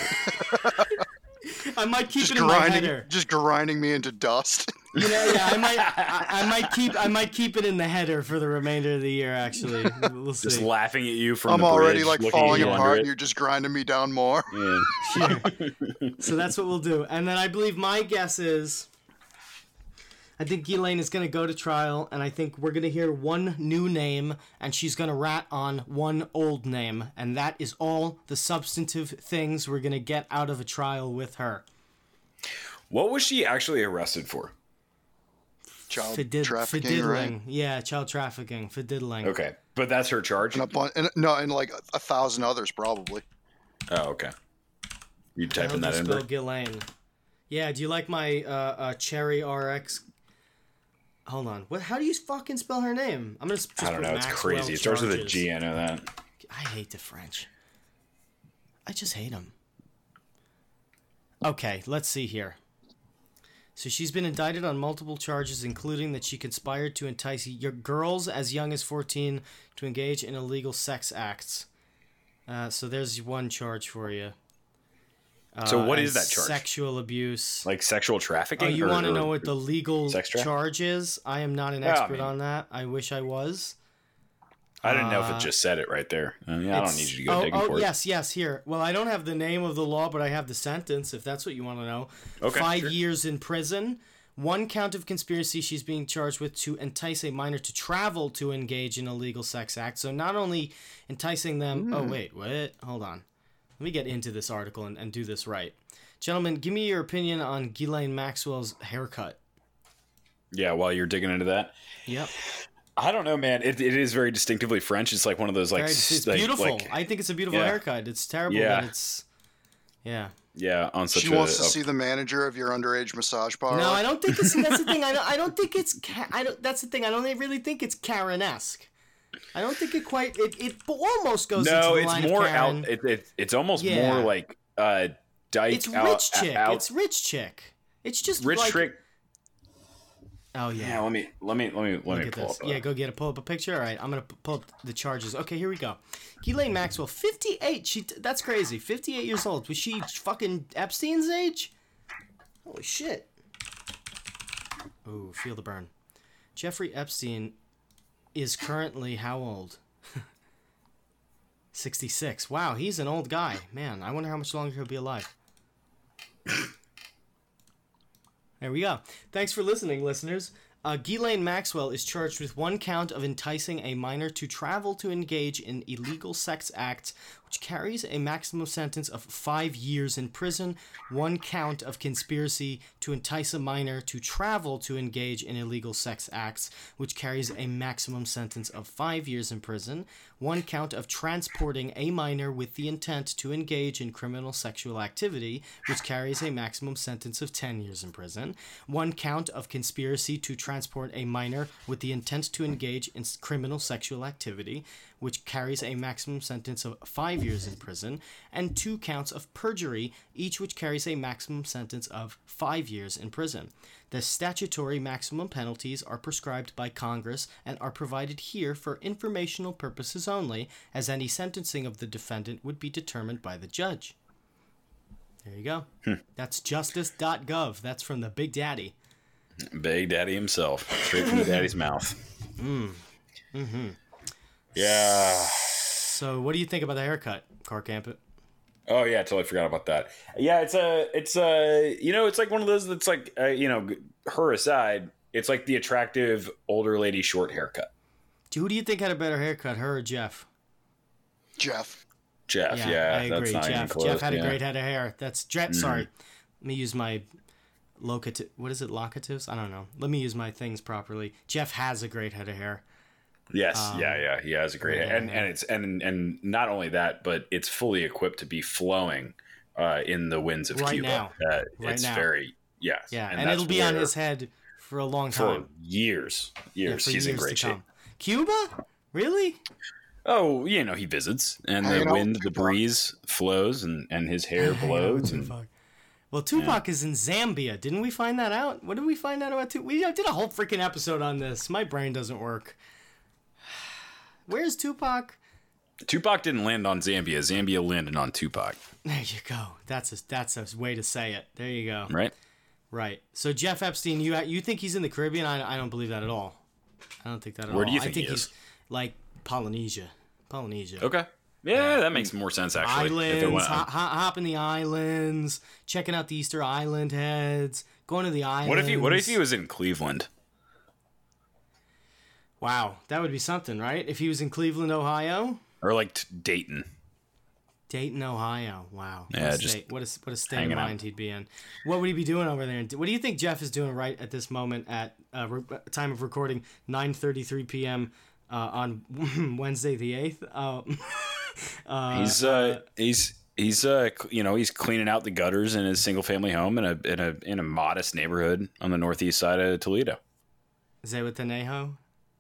I might keep just it in grinding, my header. Just grinding me into dust. You know, yeah, I might, I, I might keep, I might keep it in the header for the remainder of the year. Actually, we'll see. Just laughing at you from I'm the already bridge, like falling apart, and you're just grinding me down more. Yeah. Sure. So that's what we'll do, and then I believe my guess is, I think Ghislaine is going to go to trial, and I think we're going to hear one new name, and she's going to rat on one old name, and that is all the substantive things we're going to get out of a trial with her. What was she actually arrested for? Child Fidid- trafficking, fididdling. right? Yeah, child trafficking, fididdling. Okay, but that's her charge? And, a bun- and no, and like a, a thousand others probably. Oh, okay. You typing that in? Spell Ghislaine. Yeah, do you like my uh, uh, Cherry R X? Hold on. What? How do you fucking spell her name? I'm gonna. Just I don't know. It's Maxwell crazy. It starts with a charges. G. I know that. I hate the French. I just hate them. Okay, let's see here. So she's been indicted on multiple charges, including that she conspired to entice y- girls as young as fourteen to engage in illegal sex acts. Uh, so there's one charge for you. Uh, So what and is that charge? Sexual abuse. Like sexual trafficking? Oh, you or- want to or- know what the legal sex tra- charge is? I am not an Yeah, I expert mean- on that. I wish I was. I didn't know if Uh, it just said it right there. I, mean, I don't It's- need you to go oh, digging oh, for it. yes, yes, here. Well, I don't have the name of the law, but I have the sentence, if that's what you want to know. Okay, Five sure. years in prison. One count of conspiracy she's being charged with to entice a minor to travel to engage in illegal sex acts. So not only enticing them... Oh, wait, what? Hold on. Let me get into this article and, and do this right. Gentlemen, give me your opinion on Ghislaine Maxwell's haircut. Yeah, while you're digging into that. Yep. I don't know, man. It, it is very distinctively French. It's like one of those like... Very- it's like- beautiful. like- I think it's a beautiful Yeah. haircut. It's terrible Yeah. that it's... Yeah. yeah, on such She a... wants to a- see the manager of your underage massage parlor. No, I don't think it's. That's the thing. I don't. I don't think it's. Ca- I don't. That's the thing. I don't really think it's Karen-esque. I don't think it quite. It. It almost goes. No, into the it's line more of Karen. out... It, it, it's almost Yeah. more like... Uh, dyke It's out, rich chick. Out, It's rich chick. It's just rich like, trick... Oh yeah. Yeah, let me... Let me... Let me... Let Look me at pull this. up... Yeah, uh, go get a pull up a picture. All right, I'm gonna p- pull up the charges. Okay, here we go. Ghislaine Maxwell, fifty-eight. She. That's crazy. fifty-eight years old. Was she fucking Epstein's age? Holy shit. Ooh, feel the burn. Jeffrey Epstein is currently how old? sixty-six. Wow, he's an old guy. Man, I wonder how much longer he'll be alive. There we go. Thanks for listening, listeners. Uh, Ghislaine Maxwell is charged with one count of enticing a minor to travel to engage in illegal sex acts, which carries a maximum sentence of five years in prison. One count of conspiracy to entice a minor to travel to engage in illegal sex acts, which carries a maximum sentence of five years in prison. One count of transporting a minor with the intent to engage in criminal sexual activity, which carries a maximum sentence of ten years in prison. One count of conspiracy to transport a minor with the intent to engage in criminal sexual activity, which carries a maximum sentence of five years in prison, and two counts of perjury, each which carries a maximum sentence of five years in prison. The statutory maximum penalties are prescribed by Congress and are provided here for informational purposes only, as any sentencing of the defendant would be determined by the judge. There you go. Hmm. That's justice dot gov. That's from the Big Daddy. Big Daddy himself. Straight from the daddy's mouth. Mm. Mm-hmm. Yeah. So what do you think about the haircut, Car Campit? Oh yeah, totally forgot about that. Yeah, it's a, it's a, you know, it's like one of those that's like, uh, you know, her aside, it's like the attractive older lady short haircut. Who do you think had a better haircut, her or Jeff? Jeff. Jeff, yeah, I agree. that's not even Jeff, close. Jeff had yeah. a great head of hair. That's Jeff. Mm-hmm. Sorry, let me use my locative. What is it? Locatives? I don't know. Let me use my things properly. Jeff has a great head of hair. Yes, Um, yeah, yeah, he has a great, yeah, and yeah. and it's and and not only that, but it's fully equipped to be flowing uh, in the winds of Right Cuba. now. Uh, Right it's now. very yes, Yeah, and, that's it'll be on where- his head for a long for time. years. Yeah, Years, for he's in years great to shape. come. Cuba? Really? Oh, you know, he visits, and the Hanging out wind, with the Tupac. breeze flows, and, and his hair Hanging out with blows. And, Tupac. Well, Tupac is in Zambia. Didn't we find that out? What did we find out about Tupac? We did a whole freaking episode on this. My brain doesn't work. Where's Tupac? Tupac didn't land on Zambia. Zambia landed on Tupac. There you go. That's a that's a way to say it. There you go. Right? Right. So Jeff Epstein, you you think he's in the Caribbean? I, I don't believe that at all. I don't think that at Where all. do you I think think he he's is? like Polynesia. Polynesia. Okay. Yeah, that makes more sense, actually. If it Islands, went- hop, hop, hopping the islands, checking out the Easter Island heads, going to the islands. what if he What if he was in Cleveland? Wow, that would be something, right? If he was in Cleveland, Ohio, Or like t- Dayton? Dayton, Ohio. Wow, what Yeah, a just state, what a what a state of hanging out. mind he'd be in. What would he be doing over there? What do you think Jeff is doing right at this moment at uh, re- time of recording, nine thirty-three p.m. Uh, on Wednesday the eighth? Uh, uh, He's uh, he's he's uh, cl- you know, he's cleaning out the gutters in his single family home in a in a in a modest neighborhood on the northeast side of Toledo. Zewatenejo.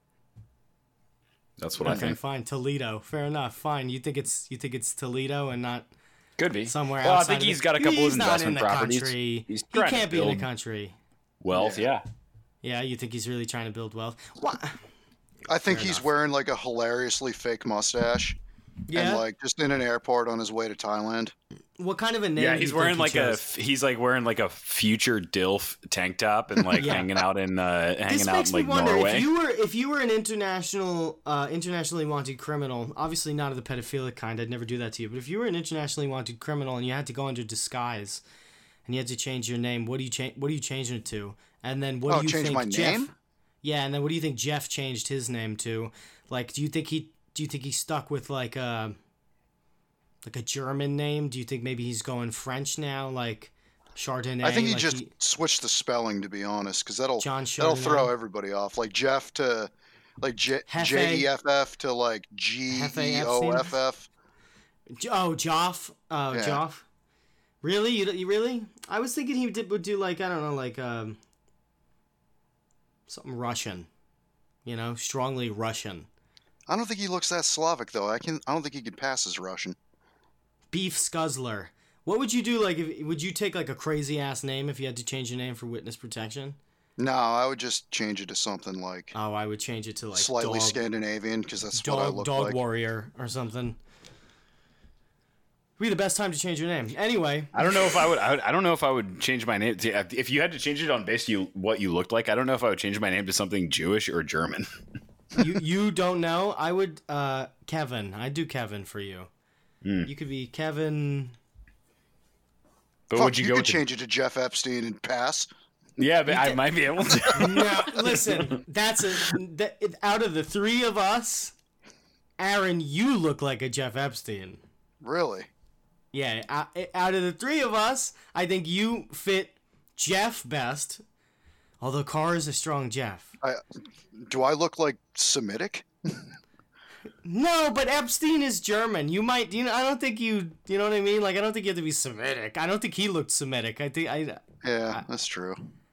That's what I Okay, think. fine. Toledo. Fair enough. Fine. You think it's you think it's Toledo and not Could be somewhere Well, I outside think of he's the- got a couple he's of not in investment the properties. Country. He's he trying to can't be in the build country. wealth. Yeah. Yeah, you think he's really trying to build wealth? What? I think Fair he's enough. wearing like a hilariously fake mustache Yeah. and like just in an airport on his way to Thailand. What kind of a name? Yeah, do he's you wearing think he like a chose? he's like wearing like a future DILF tank top and like Yeah. hanging out in uh hanging This out makes in like me wonder Norway. if you were if you were an international uh, internationally wanted criminal, obviously not of the pedophilic kind. I'd never do that to you. But if you were an internationally wanted criminal and you had to go under disguise, and you had to change your name, what do you change? What are you changing it to? And then what Oh, do you change think my Jeff? name? Yeah, and then what do you think Jeff changed his name to? Like, do you think he do you think he stuck with like a like a German name? Do you think maybe he's going French now, like Chardonnay? I think he like just switched the spelling, to be honest, because that'll John that'll Chardonnay. throw everybody off. Like Jeff to like J Hefe. J E F F to like G E O F F. J- Oh, Joff. Oh, Yeah. Joff. Really? You, you really? I was thinking he did, would do like I don't know, like um, something Russian. You know, strongly Russian. I don't think he looks that Slavic though. I can I don't think he could pass as Russian. Beef Scuzzler. What would you do? Like, if, would you take like a crazy ass name if you had to change your name for witness protection? No, I would just change it to something like Oh, I would change it to like slightly dog, Scandinavian because that's what I dog, look dog like. warrior or something. Be the best time to change your name. Anyway, I don't know if I would. I, would- I don't know if I would change my name. To, if you had to change it on based you what you looked like, I don't know if I would change my name to something Jewish or German. you you don't know. I would uh Kevin. I'd do Kevin for you. Hmm. You could be Kevin. But Fuck, would you, you go could with the- change it to Jeff Epstein and pass. Yeah, but I might be able to. No, listen. That's a that, out of the three of us, Aaron, you look like a Jeff Epstein. Really? Yeah, out, out of the three of us, I think you fit Jeff best. Although Carr is a strong Jeff. I, do I look like Semitic? No, but Epstein is German. You might, you know, I don't think you, you know what I mean? Like, I don't think you have to be Semitic. I don't think he looked Semitic. I think, I, Yeah, that's true.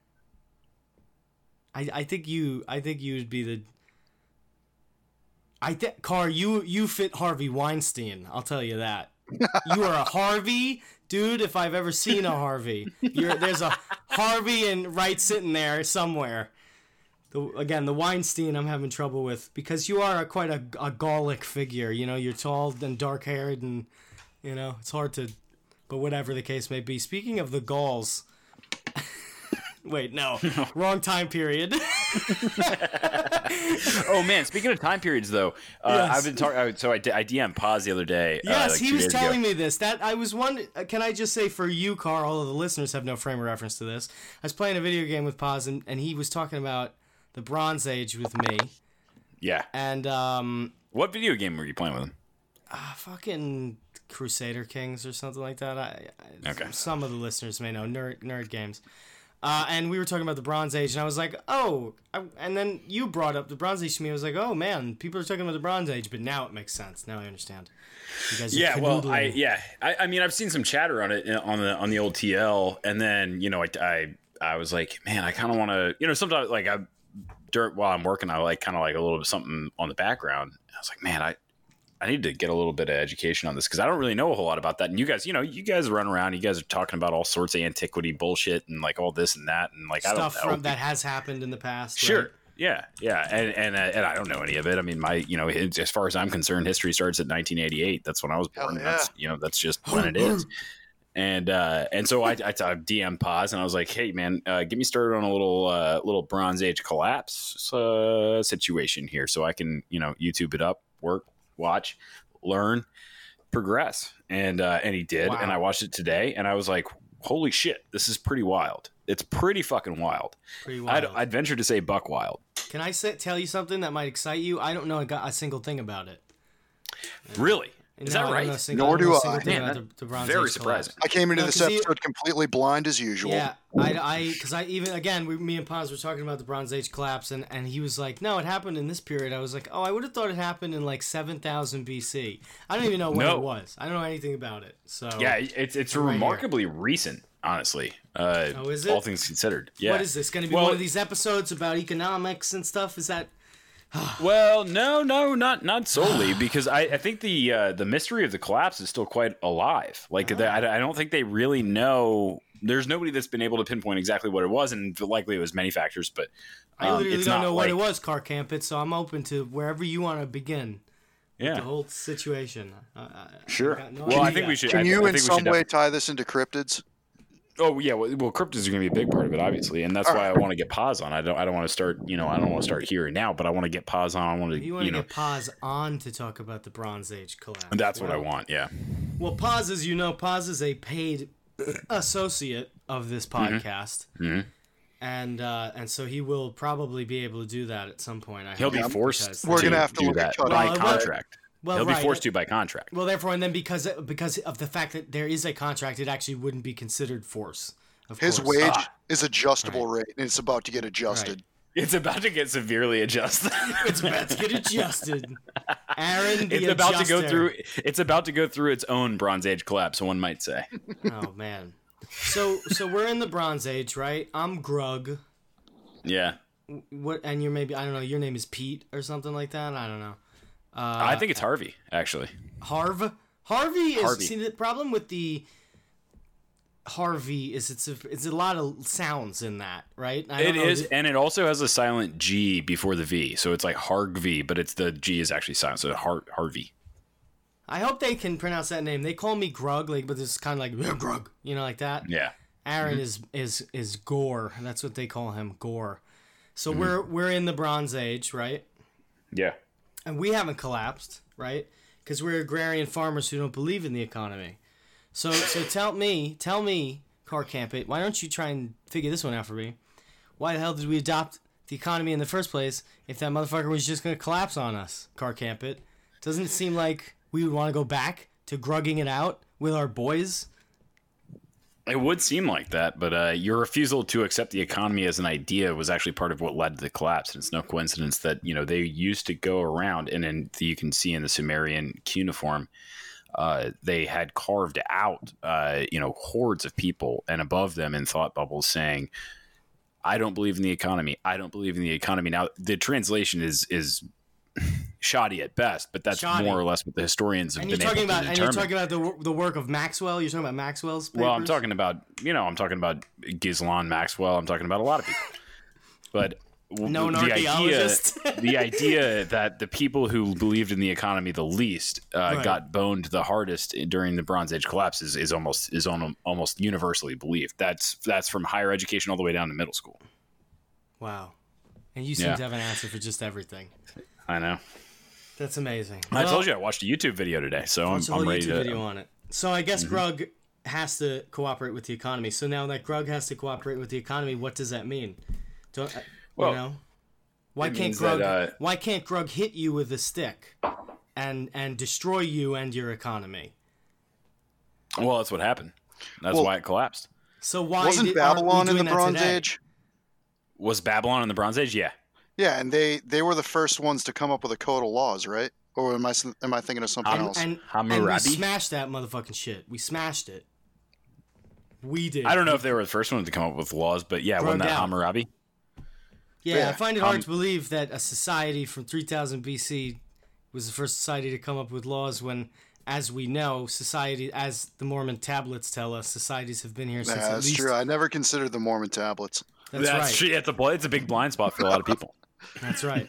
I, I think you, I think you would be the. I think, Carr, you, you fit Harvey Weinstein. I'll tell you that. You are a Harvey, dude. If I've ever seen a Harvey, You're, there's a Harvey and right sitting there somewhere. The, again, the Weinstein I'm having trouble with because you are a, quite a, a Gallic figure. You know, you're tall and dark haired, and you know it's hard to. But whatever the case may be. Speaking of the Gauls. Wait, no, wrong time period. Oh man, speaking of time periods, though, uh, Yes. I've been talking. So I, d- I D M'd Paz the other day. uh, Yes, like he two was days telling ago. me this. That I was one. Can I just say for you, Carl? All of the listeners have no frame of reference to this. I was playing a video game with Paz, and, and he was talking about the Bronze Age with me, Yeah. and um, What video game were you playing with him? uh, fucking Crusader Kings or something like that. I, I, Okay. Some of the listeners may know nerd nerd games. Uh, and we were talking about the Bronze Age, and I was like, oh, I, and then you brought up the Bronze Age to me. I was like, oh man, people are talking about the Bronze Age, but now it makes sense. Now I understand. You guys are Yeah, well, I canoodling. yeah, I, I mean, I've seen some chatter on it uh, on the on the old T L, and then you know, I I, I was like, man, I kind of want to, you know, sometimes like I, during while I'm working, I like kind of like a little bit something on the background. I was like, man, I I need to get a little bit of education on this because I don't really know a whole lot about that. And you guys, you know, you guys run around, you guys are talking about all sorts of antiquity bullshit and like all this and that and like Stuff I don't know from that has happened in the past. Sure. Right? Yeah, yeah, and and uh, and I don't know any of it. I mean, my you know, it, as far as I'm concerned, history starts at nineteen eighty-eight. That's when I was born. Hell yeah. That's you know, that's just when it is. And uh, and so I, I, I D M Paz and I was like, hey man, uh, get me started on a little uh, little Bronze Age collapse uh, situation here, so I can you know YouTube it up, work, watch, learn, progress. And uh, and he did, Wow. and I watched it today, and I was like, holy shit, this is pretty wild. It's pretty fucking wild. Pretty wild. I'd, I'd venture to say buck wild. Can I say, tell you something that might excite you? I don't know a, a single thing about it. Really? Is No, that I don't right? know a single- Nor I don't know do a single I. thing Man, about the, the Bronze very Age surprising. collapse. I came into No, this 'cause he- episode completely blind as usual. Yeah, I, I, because I even again, we, me and Paz were talking about the Bronze Age collapse, and, and he was like, "No, it happened in this period." I was like, "Oh, I would have thought it happened in like seven thousand B C." I don't even know when No. it was. I don't know anything about it. So Yeah, it's it's Right here. remarkably recent, honestly. Uh, Oh, is All it? things considered. Yeah. what is this going to be? Well- one of these episodes about economics and stuff? Is that? Well, no, no, not not solely, because I, I think the uh, the mystery of the collapse is still quite alive. Like, Oh. the, I, I don't think they really know. There's nobody that's been able to pinpoint exactly what it was, and likely it was many factors. But I um, literally it's don't not know like, what it was, Car Campit. So I'm open to wherever you want to begin the Yeah, whole situation. I, I, sure. I got no well, I idea. think we should. Can I, you, I in think we some should way, def- tie this into cryptids? Oh yeah, well, well cryptids are going to be a big part of it, obviously, and that's why I want to get Paz on. I don't, I don't want to start, you know, I don't want to start here and now, but I want to get Paz on. I want to, You you, want to know, get Paz on to talk about the Bronze Age collapse. that's what I Well, want. Yeah, Well, Paz, as you know, Paz is a paid associate of this podcast, Mhm. and uh, and so he will probably be able to do that at some point. I he'll be hope, forced. because- We're to gonna have to do look at that cutting. by Well, it will- contract. well, He'll right, be forced to by contract. Well, therefore, and then because because of the fact that there is a contract, it actually wouldn't be considered force. Of His course. wage Ah. is adjustable rate, and it's about to get adjusted. It's about to get severely adjusted. It's about to get adjusted. Aaron, the it's about to go adjuster. through. It's about to go through its own Bronze Age collapse. One might say. Oh man. So so we're in the Bronze Age, right? I'm Grug. Yeah, What? And you're maybe I don't know. Your name is Pete or something like that. I don't know. Uh, I think it's Harvey. Actually, Harv. Harvey is. Harvey. See, the problem with the Harvey is it's a it's a lot of sounds in that, right? I don't it know, is, th- and it also has a silent G before the V, so it's like Hargv, but it's the G is actually silent, so Har- Harvey. I hope they can pronounce that name. They call me Grug, like, but it's kind of like "Yeah, Grug, you know, like that. Yeah, Aaron is is is Gore. That's what they call him, Gore. So Mm-hmm. we're we're in the Bronze Age, right? yeah. And we haven't collapsed, right? Because we're agrarian farmers who don't believe in the economy. So, so tell me, tell me, Car Campit, why don't you try and figure this one out for me? Why the hell did we adopt the economy in the first place if that motherfucker was just going to collapse on us, Car Campit? Doesn't it seem like we would want to go back to grugging it out with our boys? It would seem like that, but uh, your refusal to accept the economy as an idea was actually part of what led to the collapse. And it's no coincidence that you know they used to go around, and in, you can see in the Sumerian cuneiform, uh, they had carved out uh, you know hordes of people, and above them in thought bubbles saying, "I don't believe in the economy. I don't believe in the economy." Now the translation is is shoddy at best, but that's Shoddy. more or less what the historians have And you're been able talking to about, and you're determine. talking about the the work of Maxwell. You're talking about Maxwell's papers? Well, I'm talking about, you know, I'm talking about Ghislaine Maxwell. I'm talking about a lot of people. But w- Known the idea, archaeologist. the idea that the people who believed in the economy the least uh, Right. got boned the hardest during the Bronze Age collapse is, is almost is on, almost universally believed. That's that's from higher education all the way down to middle school. Wow. And you seem Yeah. to have an answer for just everything. I know. That's amazing. I Well, told you I watched a YouTube video today, so I'm, Watch a whole I'm ready YouTube to. Mm-hmm. video on it. So I guess Grug has to cooperate with the economy. So now that Grug has to cooperate with the economy, what does that mean? Don't uh, Well, you know? Why it can't means Grug? that, uh, why can't Grug hit you with a stick, and and destroy you and your economy? Well, that's what happened. That's Well- why it collapsed. So why Wasn't did, aren't we Babylon in doing the that Bronze today? Age? Was Babylon in the Bronze Age? Yeah. Yeah, and they they were the first ones to come up with a code of laws, right? Or am I s- am I thinking of something Um, else? And, and we Hammurabi? smashed that motherfucking shit. We smashed it. We did. I don't know if they were the first ones to come up with laws, but yeah, wasn't that out. Hammurabi? Yeah, I Yeah, find it hard um, to believe that a society from three thousand B C was the first society to come up with laws when, as we know, society, as the Mormon tablets tell us, societies have been here since Yeah, at that's least... true. I never considered the Mormon tablets. That's, That's right. true. It's a, bl- it's a big blind spot for a lot of people. That's right.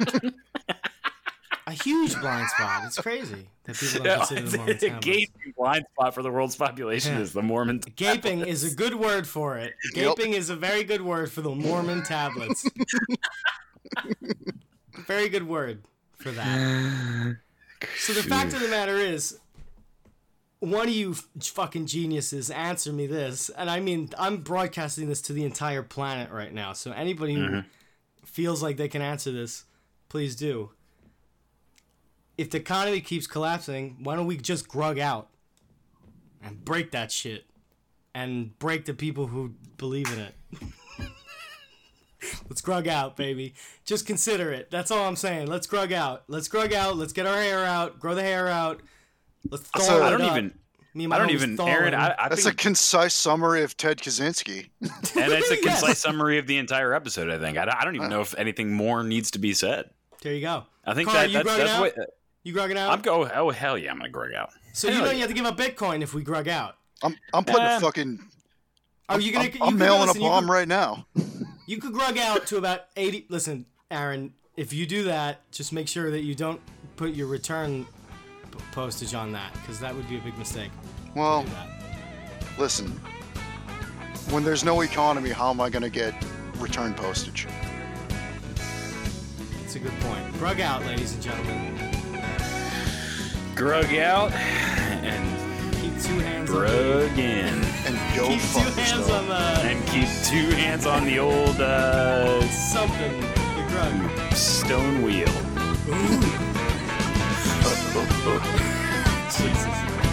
A huge blind spot. It's crazy that people don't Yeah, consider the Mormon it's a tablets. gaping blind spot for the world's population Yeah. is the Mormon. Gaping is a good word for it. Yep. Gaping is a very good word for the Mormon tablets. Very good word for that. So the fact of the matter is, one of you f- fucking geniuses answer me this, and I mean, I'm broadcasting this to the entire planet right now, so anybody who Mm-hmm. feels like they can answer this, please do. If the economy keeps collapsing, why don't we just grug out and break that shit and break the people who believe in it? Let's grug out, baby. Just consider it. That's all I'm saying. Let's grug out. Let's grug out. Let's get our hair out. Grow the hair out. Let's thaw So- it I don't up. even. Me and my I don't homies even, thawing. Aaron. I, I That's a think, concise summary of Ted Kaczynski. and it's a Yes. concise summary of the entire episode. I think. I, don't- I don't even know if anything more needs to be said. There you go. I think Carl, that you that's, grugging that's out? what You grugging out? I'm go. Oh hell yeah, I'm gonna grug out. so you hell know yeah. you have to give up Bitcoin if we grug out. I'm I'm putting Eh. a fucking. Are you gonna? I'm, you I'm could- mailing listen, a you bomb could- right now. You could grug out to about eighty. Listen, Aaron, if you do that, just make sure that you don't put your return p- postage on that, because that would be a big mistake. Well, Do that. listen. When there's no economy, how am I going to get return postage? It's a good point. Grug out, ladies and gentlemen. Grug out and Keep two hands on the, grug in, And go keep fuck two hands yourself. on the and keep two hands on the old uh, something. The grug. stone wheel. Jesus.